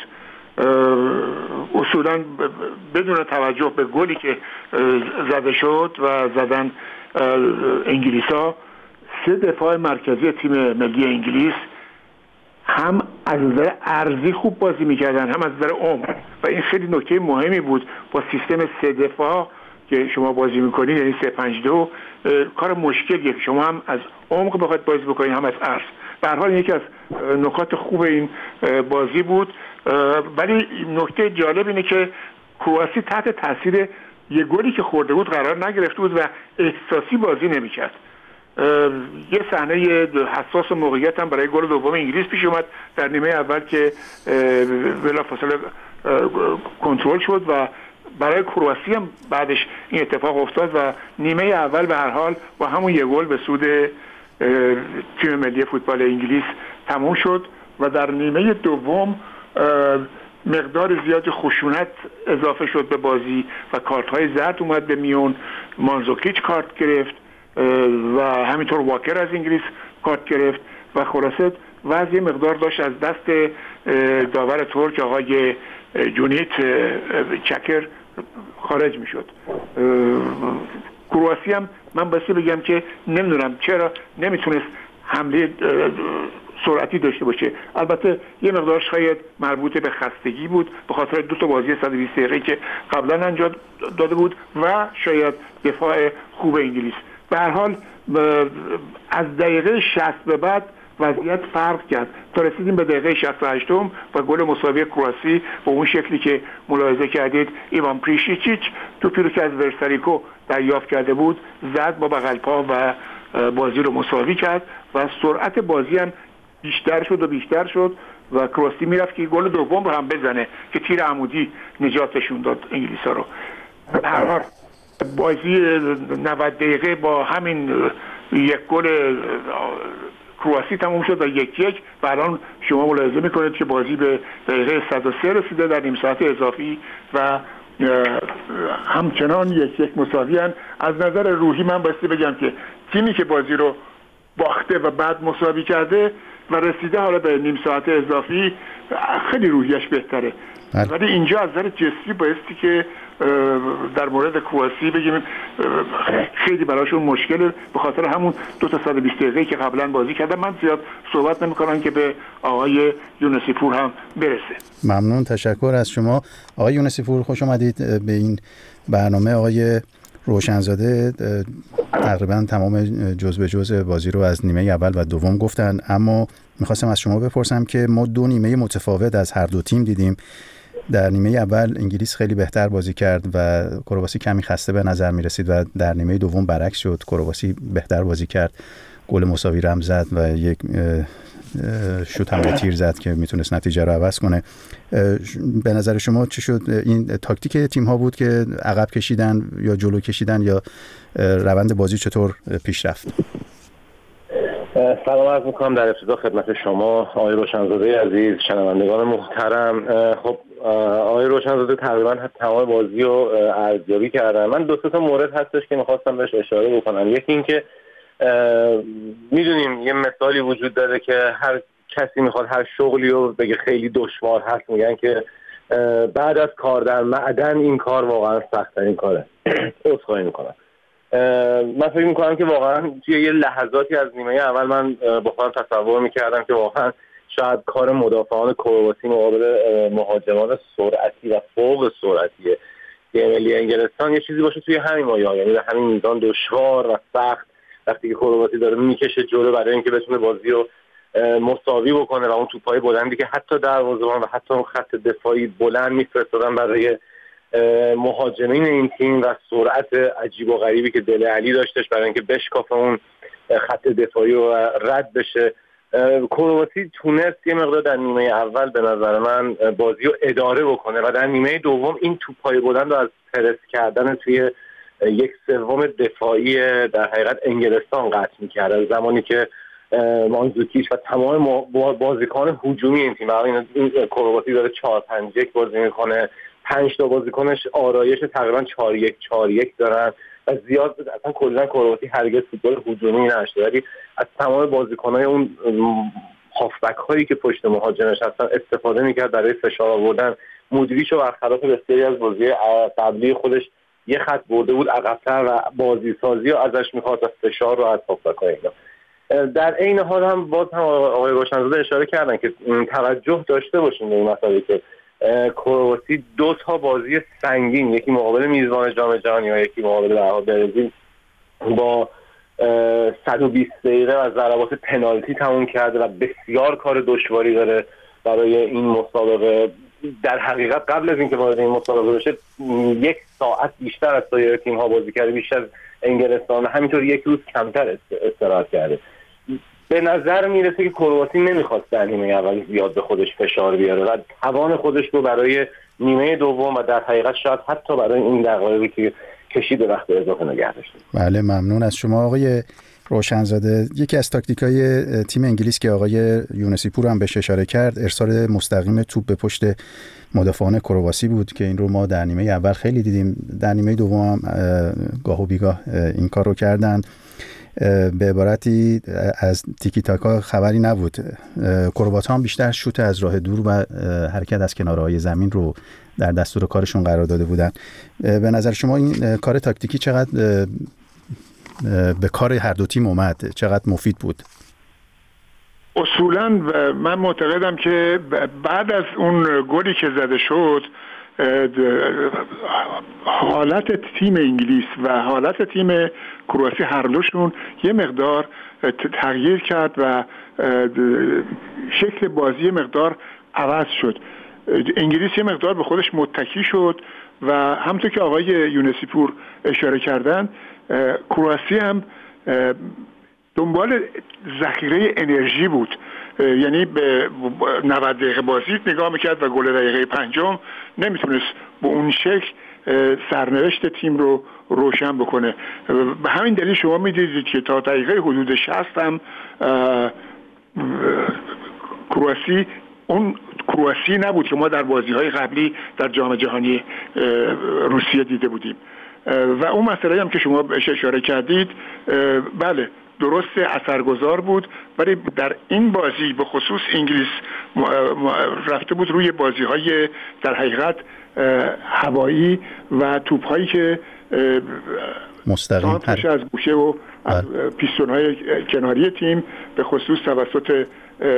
اصولا بدون توجه به گلی که زده شد و زدن انگلیسا، سه دفاع مرکزی تیم ملی انگلیس هم از نظر ارضی خوب بازی میکردن هم از نظر عمق و این خیلی نکته مهمی بود. با سیستم سه دفاع که شما بازی میکنید، یعنی سه پنج دو، کار مشکلیه که شما هم از عمق بخواید بازی بکنید هم از عرض. به هر حال یکی از نکات خوب این بازی بود. ولی نکته جالب اینه که کرواسی تحت تاثیر یه گلی که خورده بود قرار نگرفته بود و احساسی بازی نمیکرد یه صحنه حساس و موقعیت هم برای گل دوم انگلیس پیش اومد در نیمه اول که بلافاصله کنترل شد و برای کرواسی هم بعدش این اتفاق افتاد و نیمه اول به هر حال با همون یه گل به سود تیم ملی فوتبال انگلیس تموم شد و در نیمه دوم مقدار زیاد خشونت اضافه شد به بازی و کارت های زرد اومد به میون. مانزوکیچ کارت گرفت و همینطور واکر از انگلیس کارت گرفت و خلاصه وضع مقدار داشت از دست داور ترک آقای جونیت چکر خارج می شد. کرواسی هم من بسی بگم که نمیدونم چرا نمیتونست حمله سرعتی داشته باشه. البته یه مقدارش شاید مربوط به خستگی بود به خاطر دو تا بازی صد و بیست دقیقه‌ای که قبلا انجام داده بود و شاید دفاع خوب انگلیس. به هر حال از دقیقه شصت به بعد وضعیت فرق کرد تا رسیدیم به دقیقه شصت و هشت و گل مساوی کرواسی با اون شکلی که ملاحظه کردید. ایوان پریشیچیچ توپی رو که از ورساریکو دریافت کرده بود زد با بغل پا و بازی رو مساوی کرد و سرعت بازی هم بیشتر شد و بیشتر شد و کرواسی میرفت که گل دوم رو هم بزنه که تیر عمودی نجاتشون داد انگلیس‌ها رو. به هر حال بازی نود دقیقه با همین یک گل کرواسی تموم شد و یک یک و الان شما ملاحظه میکنید که بازی به دقیقه صد و سه رسیده در نیم ساعت اضافی و همچنان یک یک مساوی هستند. از نظر روحی من بایستی بگم که تیمی که بازی رو باخته و بعد مساوی کرده و رسیده حالا به نیم ساعت اضافی خیلی روحیش بهتره، ولی اینجا از نظر جسمی بایستی که در مورد کرواسی بگیم خیلی براشون مشکله به خاطر همون دو تا صد و بیست دقیقه‌ای که قبلا بازی کردن. من زیاد صحبت نمی‌کنم که به آقای یونسی پور هم برسه. ممنون، تشکر از شما آقای یونسی پور. خوش آمدید به این برنامه. آقای روشنزاده تقریبا تمام جز به جز بازی رو از نیمه اول و دوم گفتن، اما میخواستم از شما بپرسم که ما دو نیمه متفاوت از هر دو تیم دیدیم. در نیمه اول انگلیس خیلی بهتر بازی کرد و کرواسی کمی خسته به نظر می رسید و در نیمه دوم برعکس شد، کرواسی بهتر بازی کرد، گل مساوی رم زد و یک شوت هم تیر زد که میتونست نتیجه رو عوض کنه. به نظر شما چی شد؟ این تاکتیک تیم ها بود که عقب کشیدن یا جلو کشیدن یا روند بازی چطور پیش رفت؟ سلام عرض میکنم در ابتدا خدمت شما آقای روشنزاده عزیز، شنوندگان محترم. خب آقای روشنزاده تقریبا تمام بازی رو ارزیابی کردن. من دو سه تا مورد هستش که میخواستم بهش اشاره بکنم. یکی این که میدونیم یه مثالی وجود داره که هر کسی میخواد هر شغلی رو بگه خیلی دشوار هست، میگن که بعد از کار در معدن این کار واقعا سخت‌ترین کاره. عذرخواهی میکنم. من فکر میکنم که واقعا توی یه لحظاتی از نیمه اول من با خودم تصور میکردم که واقعا شاید کار مدافعان کرواسی مقابل مهاجمان سرعتی و فوق سرعتی تیم ملی انگلستان یه چیزی باشه توی همین مایه، یعنی در همین میزان دشوار و سخت وقتی که کرواسی داره میکشه جلو برای اینکه بتونه بازی رو مساوی بکنه و اون توپای بلندی که حتی دروازه‌بان و حتی اون خط دفاعی بلند میفرستادن برای مهاجمین این تیم و سرعت عجیب و غریبی که دل علی داشتش برای اینکه بشکافه اون خط دفاعی و رد بشه. کرواسی تونست یه مقدار در نیمه اول به نظر من بازی رو اداره بکنه و در نیمه دوم این توپای بلند رو از پرس کردن توی یک سوم دفاعی در حقیقت انگلستان قطع می‌کرد، زمانی که مانزوکیچ و تمام بازیکن هجومی این تیم، این کرواسی داره چهار پنج یک بازی میکنه، پنج تا بازیکنش آرایش تقریبا چهار یک چهار یک دارن و زیاد اصلا کلا کرواسی هرگز فوتبال هجومی نشده، ولی از تمام بازیکن‌های اون هافبک هایی که پشت مهاجمش هستن استفاده میکرد برای فشار آوردن. مودریچو برخلاف بسیاری از بازی قبلی خودش یه خط برده بود عقب‌تر و بازی سازی رو ازش میخواست و فشار رو از هافبک‌ها اینا. در عین حال هم باز هم آقای روشنزاده اشاره کردن که توجه داشته باشیم به این مسئله که کرواسی دو تا بازی سنگین، یکی مقابل میزبان جام جهانی و یکی مقابل برزیل با صد و بیست دقیقه و ضربات پنالتی تموم کرده و بسیار کار دشواری داره برای این مسابقه. در حقیقت قبل از اینکه وارد این مسابقه بشه یک ساعت بیشتر از سایر تیم‌ها بازی کرده، بیشتر از انگلستان، همینطور یک روز کمتر استراحت کرده. به نظر میرسه که کرواسی نمیخواست در نیمه اول زیاد به خودش فشار بیاره و توان خودش رو برای نیمه دوم و در حقیقت شاید حتی برای این دقایقی که کشید به وقت اضافه نگه داشته. بله ممنون از شما آقای روشنزاده. یکی از تاکتیک‌های تیم انگلیس که آقای یونسی پور هم بهش اشاره کرد ارسال مستقیم توپ به پشت مدافعان کرواسی بود که این رو ما در نیمه اول خیلی دیدیم. در نیمه دوم هم گاه و بیگاه این کار رو کردن. به عبارتی از تیکی تاکا خبری نبود. کروات هم بیشتر شوت از راه دور و حرکت از کنارهای زمین رو در دستور کارشون قرار داده بودن. به نظر شما این کار تاکتیکی چقدر به کار هر دو تیم اومد، چقدر مفید بود؟ اصولاً من معتقدم که بعد از اون گلی که زده شد حالت تیم انگلیس و حالت تیم کرواسی هر دوشون یه مقدار تغییر کرد و شکل بازی مقدار عوض شد. انگلیس یه مقدار به خودش متکی شد و همونطور که آقای یونسی پور اشاره کردن کرواسی هم دنبال ذخیره انرژی بود، یعنی به نود دقیقه بازی نگاه میکرد و گل دقیقه پنجم نمیتونست به اون شکل سرنوشت تیم رو روشن بکنه. به همین دلیل شما میدیدید که تا دقیقه حدود شصت هم کرواسی اون کرواسی نبود که ما در بازی‌های قبلی در جام جهانی روسیه دیده بودیم و اون مسئله هم که شما بهش اشاره کردید بله درست اثرگذار بود، ولی در این بازی به خصوص انگلیس رفته بود روی بازی‌های در حقیقت هوایی و توپ‌هایی که مستقیم از گوشه و از پیستون‌های کناری تیم به خصوص توسط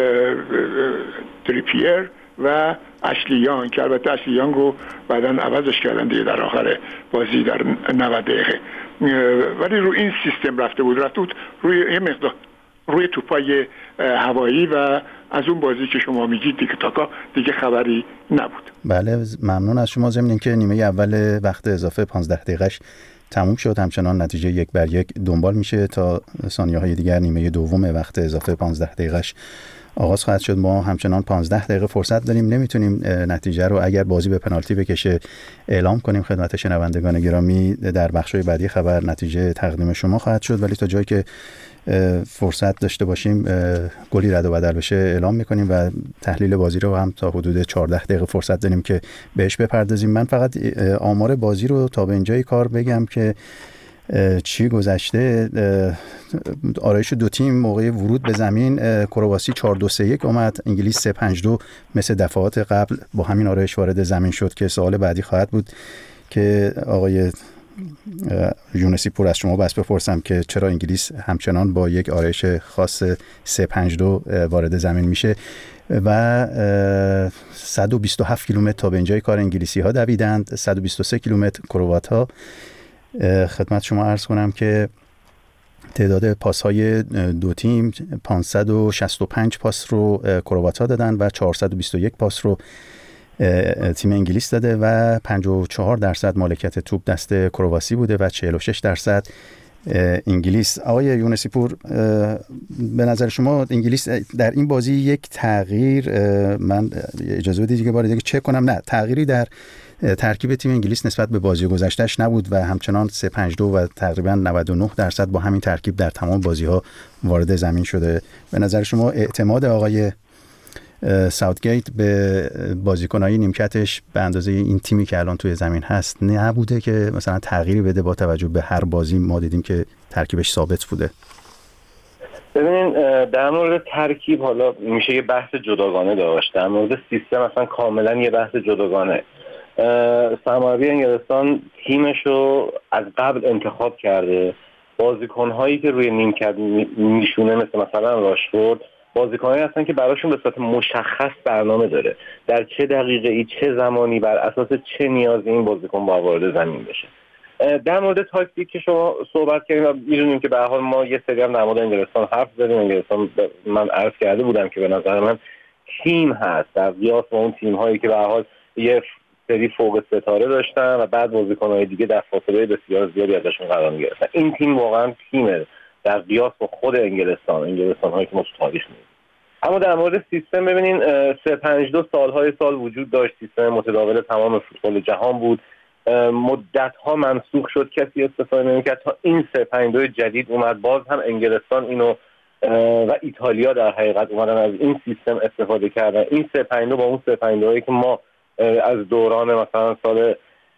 تریپیر و اشلی یانگ که البته اشلی یانگ رو بعداً عوضش کردن دیگه در آخر بازی در نود دقیقه، ولی روی این سیستم رفته بود رفته بود روی یه مقدار روی توپای هوایی و از اون بازی که شما میگید دیگه تاکا دیگه خبری نبود. بله ممنون از شما. ضمن اینکه نیمه اول وقت اضافه پانزده دقیقش تموم شد، همچنان نتیجه یک بر یک دنبال میشه تا ثانیه‌های دیگر نیمه دوم وقت اضافه پانزده دقیقش آغاز خواهد شد. ما همچنان پانزده دقیقه فرصت داریم، نمیتونیم نتیجه رو اگر بازی به پنالتی بکشه اعلام کنیم خدمت شنوندگان گرامی. در بخش‌های بعدی خبر نتیجه تقدیم شما خواهد شد، ولی تا جایی که فرصت داشته باشیم گلی رد و بدل بشه اعلام میکنیم و تحلیل بازی رو هم تا حدود چهارده دقیقه فرصت داریم که بهش بپردازیم. من فقط آمار بازی رو تا به اینجای کار بگم که چی گذشته. آرایش دو تیم موقع ورود به زمین کرواسی چهار دو سه یک اومد، انگلیس سه پنج دو مثل دفعات قبل با همین آرایش وارد زمین شد که سوال بعدی خواهد بود که آقای یونسی پور از شما بس بپرسم که چرا انگلیس همچنان با یک آرایش خاص سه پنج دو وارد زمین میشه و صد و بیست و هفت کیلومتر تا به اینجای کار انگلیسی ها دویدند، صد و بیست و سه کیلومتر کروات ها. خدمت شما عرض کنم که تعداد پاس های دو تیم پانصد و شصت و پنج پاس رو کروات ها دادن و چهارصد و بیست و یک پاس رو تیم انگلیس داده و پنجاه و چهار درصد مالکیت توپ دست کرواسی بوده و چهل و شش درصد انگلیس. آقای یونسی پور، به نظر شما انگلیس در این بازی یک تغییر، من اجازه بدید که بار دیگه چک کنم، نه تغییری در ترکیب تیم انگلیس نسبت به بازی گذشتهش نبود و همچنان سه پنج دو و تقریبا نود و نه درصد با همین ترکیب در تمام بازی‌ها وارد زمین شده. به نظر شما اعتماد آقای ساوتگیت به بازیکن‌های نیمکتش به اندازه این تیمی که الان توی زمین هست نبوده که مثلا تغییری بده با توجه به هر بازی ما دیدیم که ترکیبش ثابت بوده؟ ببینین در مورد ترکیب حالا میشه یه بحث جداگانه داشت، در مورد سیستم اصلا کاملا یه بحث جداگانه. سرمربی انگلستان تیمش رو از قبل انتخاب کرده، بازیکن‌هایی که روی نیمکت میشونه مثل مثلا راشفورد بازیکنایی هستن که براشون به صورت مشخص برنامه داره در چه دقیقه ای چه زمانی بر اساس چه نیازی این بازیکن با وارد زمین بشه. در مورد تاکتیک که شما صحبت کردیم و میدونیم که به هر حال ما یه سری هم در مورد انگلستان حرف زدیم. انگلستان من عرض کرده بودم که به نظر من تیم هست در قیاس با اون تیم هایی که به هر حال یه سری فوق ستاره داشتن و بعد بازیکن‌های دیگه در فاصله بسیار زیادی ازشون قرار می‌گرفتن. این تیم واقعا تیمه در قیاس با خود انگلستان انگلستان‌هایی که ما تو تاریخ می‌بینیم. اما در مورد سیستم ببینین سه پنج دو سالهای سال وجود داشت، سیستم متداول تمام فوتبال جهان بود، مدت‌ها منسوخ شد، کسی استفاده نمی‌کرد تا این سه پنج دو جدید اومد. باز هم انگلستان اینو و ایتالیا در حقیقت اومدن از این سیستم استفاده کردن. این سه پنج دو با اون سه پنج دو که ما از دوران مثلا سال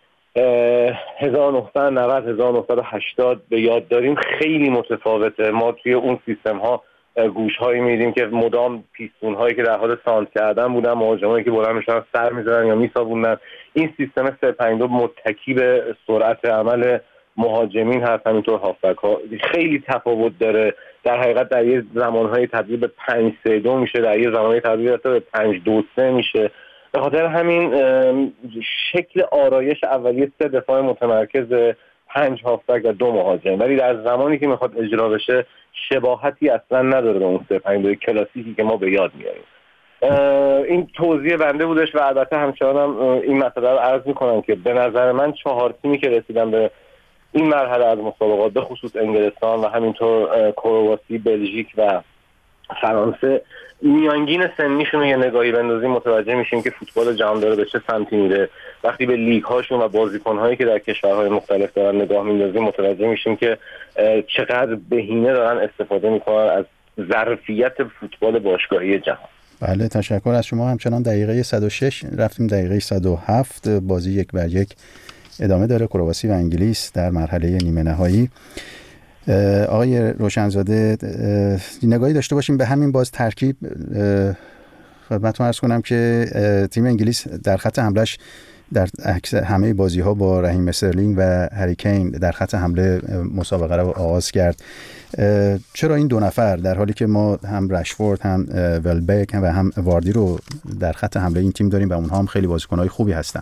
هزار و نهصد و نود هزار و نهصد و هشتاد به یاد داریم خیلی متفاوته. ما توی اون سیستم ها گوش هایی میدیم که مدام پیستون هایی که در حال ساند کردن بودن، مهاجمایی که بلند میشدن سر میزدن یا میسابوندن. این سیستم سه پنج دو متکی به سرعت عمل مهاجمین هست، همینطور هافبک ها. خیلی تفاوت داره. در حقیقت در یه زمانهای تبدیل به پنج سه دو میشه، در یه زمانهای تبدیل به پنج دو سه میشه. به خاطر همین شکل آرایش اولیه سه دفاع متمرکز، پنج هافبک و دو مهاجم، ولی در زمانی که میخواد اجرا بشه شباهتی اصلا نداره به اون سه پنج دو کلاسیکی که ما به یاد میاریم. این توضیح بنده بودش و البته همچنان هم این مسئله رو عرض میکنم که به نظر من چهار تیمی که رسیدن به این مرحله از مسابقات، به خصوص انگلستان و همینطور کرواسی، بلژیک و فرانسه، میانگین سنیشون رو یه نگاهی بندازیم متوجه میشیم که فوتبال جهان داره به چه سمتی میره. وقتی به لیگ هاشون و بازیکن‌هایی که در کشورهای مختلف دارن نگاه میندازیم متوجه میشیم که چقدر بهینه دارن استفاده میکنن از ظرفیت فوتبال باشگاهی جهان. بله، تشکر از شما. همچنان دقیقه صد و شش رفتیم دقیقه صد و هفت، بازی یک بر یک ادامه داره، کرواسی و انگلیس در مرحله نیمه نهایی. آقای روشنزاده، نگاهی داشته باشیم به همین باز ترکیب. خدمتتون عرض کنم که تیم انگلیس در خط حملهش در همه بازی ها با رحیم استرلینگ و هری کین در خط حمله مسابقه را آغاز کرد. چرا این دو نفر در حالی که ما هم رشفورد هم ولبک و هم واردی رو در خط حمله این تیم داریم و اونها هم خیلی بازیکن‌های خوبی هستند؟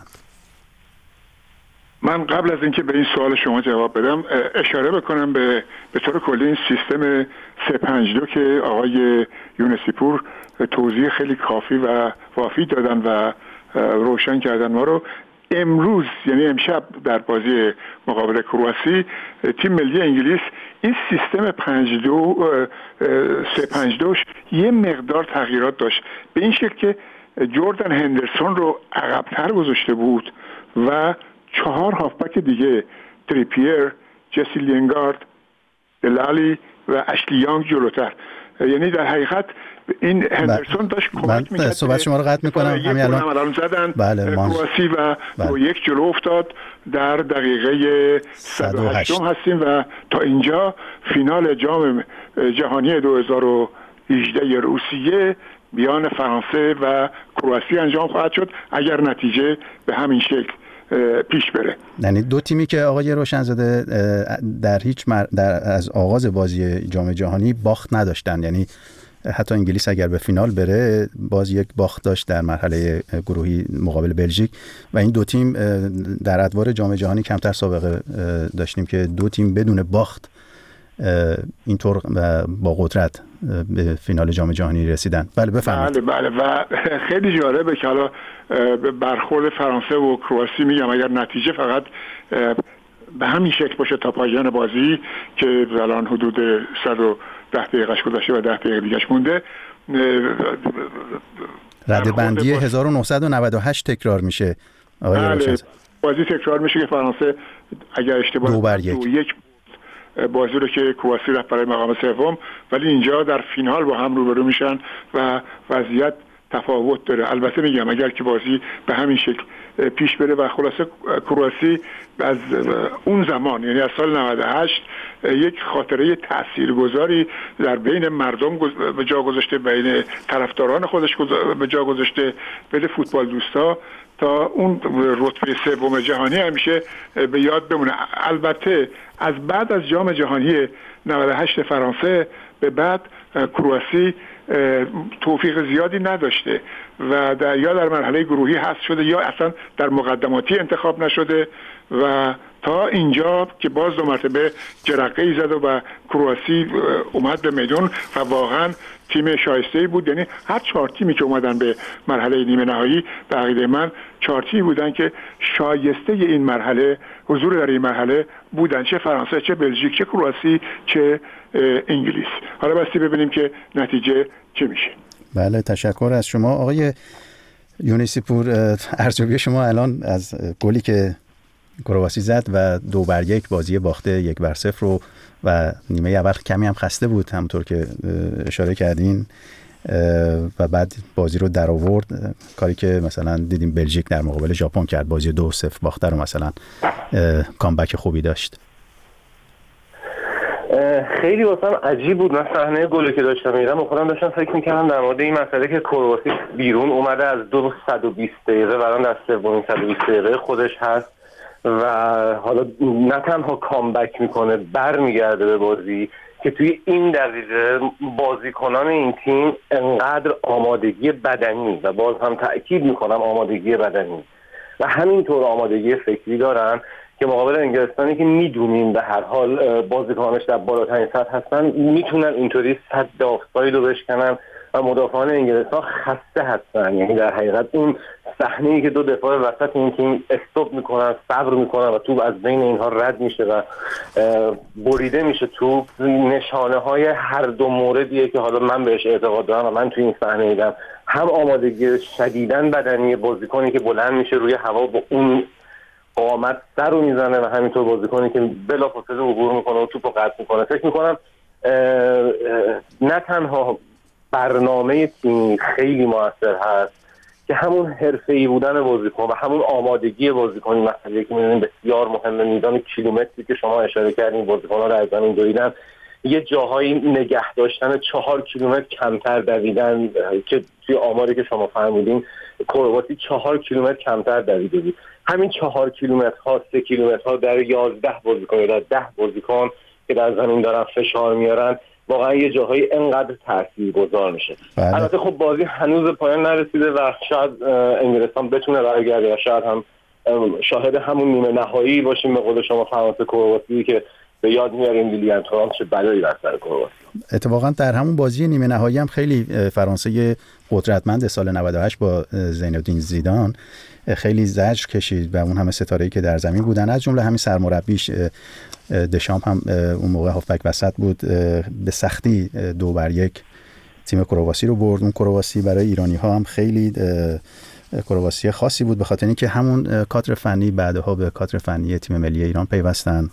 من قبل از اینکه به این سوال شما جواب بدم اشاره بکنم به به طور کلی این سیستم سه پنج دو که آقای یونسی پور توضیح خیلی کافی و وافی دادن و روشن کردن ما رو. امروز یعنی امشب در بازی مقابل کرواسی تیم ملی انگلیس این سیستم پنج دو سه پنج دوش یه مقدار تغییرات داشت، به این شکل که جردن هندرسون رو عقب‌تر گذاشته بود و چهار هافبک دیگه، تریپیر، جسی لینگارد، دلالی و اشلی یانگ جلوتر. یعنی در حقیقت این هندرسون داشت کمک می‌کرد. صحبت شما رو قطع می‌کنم. همین الان الان زدن بله کرواسی و دو یک جلو افتاد. در دقیقه صد و هشت هستیم و تا اینجا فینال جام جهانی دو هزار و هجده روسیه میان فرانسه و کرواسی انجام خواهد شد اگر نتیجه به همین شکل پیش بره. یعنی دو تیمی که آقای روشنزاده در هیچ مر... در از آغاز بازی جام جهانی باخت نداشتن، یعنی حتی انگلیس اگر به فینال بره باز یک باخت داشت در مرحله گروهی مقابل بلژیک و این دو تیم در ادوار جام جهانی کمتر سابقه داشتیم که دو تیم بدون باخت اینطور با قدرت به فینال جام جهانی رسیدن. بله بفرمایید. بله بله و خیلی جالبه که حالا برخورد فرانسه و کرواسی میگم اگر نتیجه فقط به همین شکل باشه تا پایان بازی که الان حدود صد و ده دقیقهش گذشته و ده دقیقه دیگهش مونده، ردبندی هزار و نهصد و نود و هشت تکرار میشه. بله بازی تکرار میشه که فرانسه اگر اشتباه دو بر یک, دو یک بازی رو که کرواسی رفت برای مقام سوم، ولی اینجا در فینال با هم روبرو میشن و وضعیت تفاوت داره. البته میگم اگر که بازی به همین شکل پیش بره و خلاصه کرواسی از اون زمان یعنی از سال نود و هشت یک خاطره تاثیرگذاری در بین مردم به جا گذاشته، بین طرفداران خودش به جا گذاشته، بین فوتبال دوستا تا اون رتبه سوم جهانی همیشه به یاد بمونه. البته از بعد از جام جهانی نود و هشت فرانسه به بعد کرواسی توفیق زیادی نداشته و در یا در مرحله گروهی حذف شده یا اصلا در مقدماتی انتخاب نشده و تا اینجا که باز دو مرتبه جرقه‌ای زد و کرواسی اومد به میدان و واقعا تیم شایسته‌ای بود. یعنی هر چهار تیمی که اومدن به مرحله نیمه نهایی به عقیده من چهار تیمی بودن که شایسته این مرحله حضور در این مرحله بودن، چه فرانسه، چه بلژیک، چه کرواسی، چه انگلیس. حالا بستی ببینیم که نتیجه چه میشه. بله، تشکر از شما آقای یونسی پور. ارزیابی شما الان از گلی که کرواسی زد و دو بر یک بازی باخته یک بر صفر رو و نیمه اول کمی هم خسته بود همونطور که اشاره کردین و بعد بازی رو در آورد، کاری که مثلا دیدیم بلژیک در مقابل ژاپن کرد، بازی دو صفر باخته رو مثلا کامبک خوبی داشت. خیلی واسم عجیب بود. من صحنه گلی که داشتم می‌دیدم خودم داشتم فکر می‌کردم در مورد این مسئله که کرواسی بیرون اومده از دو صد و بیست دقیقه الان در سومین صد و بیست دقیقه خودش هست و حالا نه تنها کامبک میکنه، برمیگرده به بازی که توی این دقیقه بازیکنان این تیم انقدر آمادگی بدنی و باز هم تأکید میکنم آمادگی بدنی و همینطور آمادگی فکری دارن که مقابل انگلستانی که میدونیم به هر حال بازیکنانش در بالاترین سطح هستن میتونن اینطوری صد آفساید رو بشکنن و مدافعان انگلستان خسته هستن. یعنی در حقیقت اون صحنه‌ای که دو دفاع وسط این تیم استاپ میکنن، صبر میکنن و توپ از بین اینها رد میشه و بریده میشه توپ، نشانه های هر دو موردیه که حالا من بهش اعتقاد دارم و من توی این صحنه دیدم. هم آمادگی شدیداً بدنی بازیکنی که بلند میشه روی هوا با اون قامت سر رو میزنه و همینطور بازیکنی که بلافاصله عبور میکنه و توپو قطع میکنه. فکر میکنم نه تنها برنامه تیمی خیلی موثر هست که همون حرفه‌ای بودن بازیکن و همون آمادگی بازیکن، مسئله که می‌دونیم بسیار مهمه، میزان کیلومتری که شما اشاره کردین بازیکن‌ها رو از زمین دویدن، یه جاهایی نگه داشتن چهار کیلومتر کمتر دویدن که توی آماری که شما فرمودین کرواسی چهار کیلومتر کمتر دویده بود. همین چهار کیلومترها، سه کیلومترها در یازده بازیکن یا ده بازیکن که در زمین دارن فشار میارن واقعا یه جاهایی انقدر تاثیرگذار میشه. بله. البته خب بازی هنوز پایان نرسیده و شاید انگلستان بتونه برگرده یا شاید هم شاهد همون نیمه نهایی باشیم به قول شما فرانسه کرواسی که به یاد میاریم ویلیام ترامپ چه بلایی بر سر کرواسی. اتفاقا در همون بازی نیمه نهایی هم خیلی فرانسه قدرتمند سال نود و هشت با زین الدین زیدان خیلی زجر کشید و اون همه ستاره‌ای که در زمین بودن، از جمله همین سرمربیش دشامپ هم اون موقع هافبک وسط بود، به سختی دو بر یک تیم کرواسی رو برد. اون کرواسی برای ایرانی ها هم خیلی کرواسی خاصی بود به خاطر اینکه همون کادر فنی بعدها به کادر فنی تیم ملی ایران پیوستن،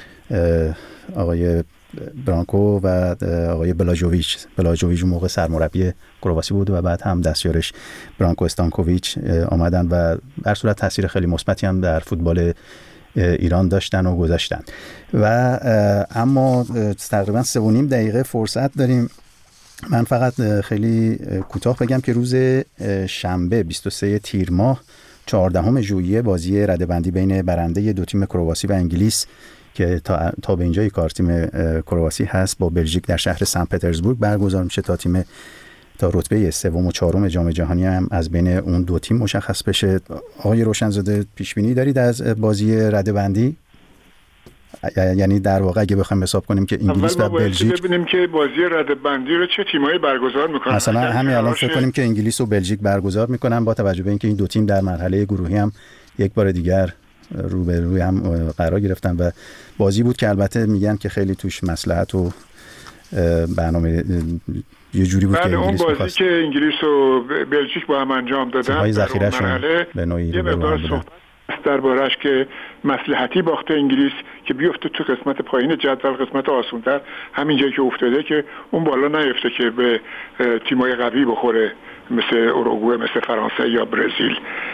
آقای برانکو و آقای بلاژوویچ. بلاژوویچ اون موقع سرمربی کرواسی بود و بعد هم دستیارش برانکو استانکوویچ آمدن و در صورت تاثیر خیلی مثبتی هم در فوتبال ایران داشتن و گذاشتن. و اما تقریبا سه و نیم دقیقه فرصت داریم. من فقط خیلی کوتاه بگم که روز شنبه بیست و سوم تیر ماه چهاردهم ژوئیه بازی رده‌بندی بین برنده دو تیم کرواسی و انگلیس که تا تا به اینجای کار تیم کرواسی هست با بلژیک در شهر سن پترزبورگ برگزار میشه تا تیم تا رتبه سوم و چهارم جام جهانی هم از بین اون دو تیم مشخص بشه. آقای روشنزاده پیش بینی دارید از بازی رده‌بندی؟ یعنی در واقع اگه بخوایم حساب کنیم که انگلیس و بلژیک، ببینیم که بازی رده‌بندی رو چه تیمایی برگزار میکنن. مثلا همین الان فکر کنیم که انگلیس و بلژیک برگزار میکنن با توجه به اینکه این دو تیم در مرحله گروهی هم یک بار دیگر رو به روی هم قرار گرفتن و بازی بود که البته میگن که خیلی توش مصلحت و برنامه یه جوری بود که انگلیس اون بازی بخواست. که انگلیس و بلژیک با هم انجام دادن در اون مرحله به نوعی یه مقدار صحبت دربارش که مصلحتی باخته انگلیس که بیفته تو قسمت پایین جدول، قسمت آسونتر، همین جایی که افتاده که اون بالا نیفته که به تیمای قوی بخوره مثل اوروگوئه، مثل فرانسه یا برزیل.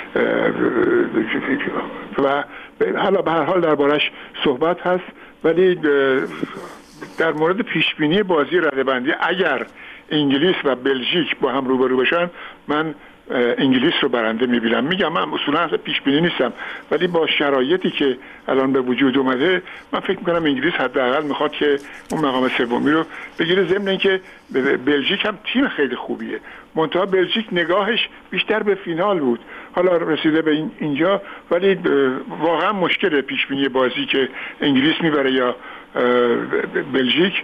و حالا به هر حال دربارش صحبت هست، ولی در مورد پیشبینی بازی رده‌بندی اگر انگلیس و بلژیک با هم روبرو بشن من انگلیس رو برنده میبینم. میگم من اصولا اصلا پیش بینی نیستم، ولی با شرایطی که الان به وجود اومده من فکر میکنم انگلیس حداقل میخواد که اون مقام سومی رو بگیره، ضمن اینکه بلژیک هم تیم خیلی خوبیه، منتها بلژیک نگاهش بیشتر به فینال بود، حالا رسیده به اینجا، ولی واقعا مشکل پیش بینی بازی که انگلیس میبره یا بلژیک.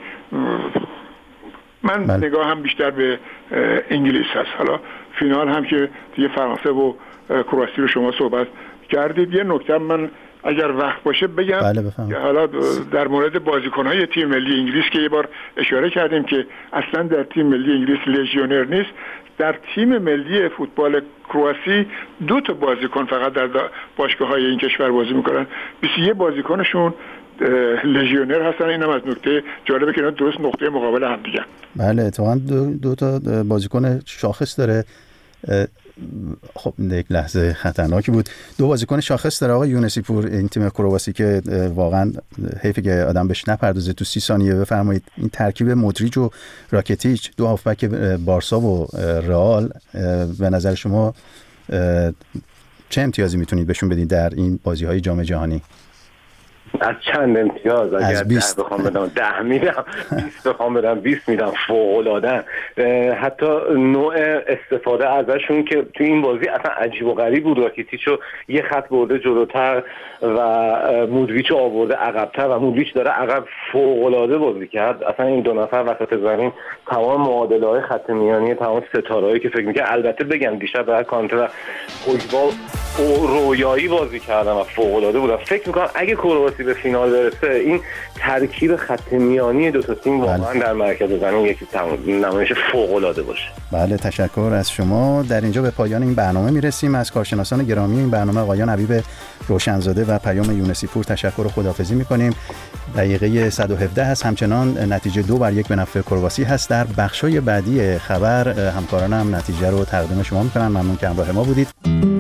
من نگاه هم بیشتر به انگلیس هست. حالا فینال هم که دیگه فرانسه و کرواسی رو شما صحبت کردید. یه نکته من اگر وقت باشه بگم. بله بفهم. حالا در مورد بازیکن‌های تیم ملی انگلیس که یه بار اشاره کردیم که اصلا در تیم ملی انگلیس لژیونر نیست، در تیم ملی فوتبال کرواسی دو تا بازیکن فقط در باشگاه‌های این کشور بازی می‌کنن. بیست و یک بازیکنشون لژیونر هستن. اینم از نکته جالبه که اینا درست نقطه مقابل هم دیگه. بله اتفاقا دو, دو تا بازیکن شاخص داره. خب یک لحظه خطرناکی بود. دو بازیکن شاخص داره آقای یونسی پور این تیم کرواسی که واقعا حیفه که آدم بهش نپردازه. تو سی ثانیه بفرمایید این ترکیب مودریچ و راکیتیچ، دو هافبک بارسا و رئال، به نظر شما چه امتیازی میتونید بهشون بدید در این بازی‌های جام جهانی؟ از چند امتیاز؟ اگر ده بخوام بدم ده میدم، بیست بخوام بدم بیست میدم. فوق‌العاده. حتی نوع استفاده ازشون که تو این بازی اصلا عجیب و غریب بود. راکیتیچو یه خط برده جلوتر و مودریچو آورده عقب‌تر و مودریچ داره عقب. فوق‌العاده بازی کرد. اصلا این دو نفر وسط زمین تمام معادله‌های خط میانی تمام ستاره‌ای که فکر می‌کنم، البته بگم دیشب برای کانتر پوگبا رویایی بازی کردن و فوق‌العاده بودن. فکر می‌کنم اگه کرواسی به فینال برسه این ترکیب خط میانی دو تا تیم واقعا در مرکز زمین یک نمایش فوق‌العاده باشه. بله تشکر از شما. در اینجا به پایان این برنامه میرسیم. از کارشناسان گرامی این برنامه آقایان حبیب روشنزاده و پیام یونسی پور تشکر و خداحافظی می‌کنیم. دقیقه صد و هفده هست. همچنان نتیجه دو بر یک به نفع کرواسی هست. در بخش‌های بعدی خبر همکارانم نتیجه رو تقدیم شما می‌کنم. ممنون که همراه ما بودید.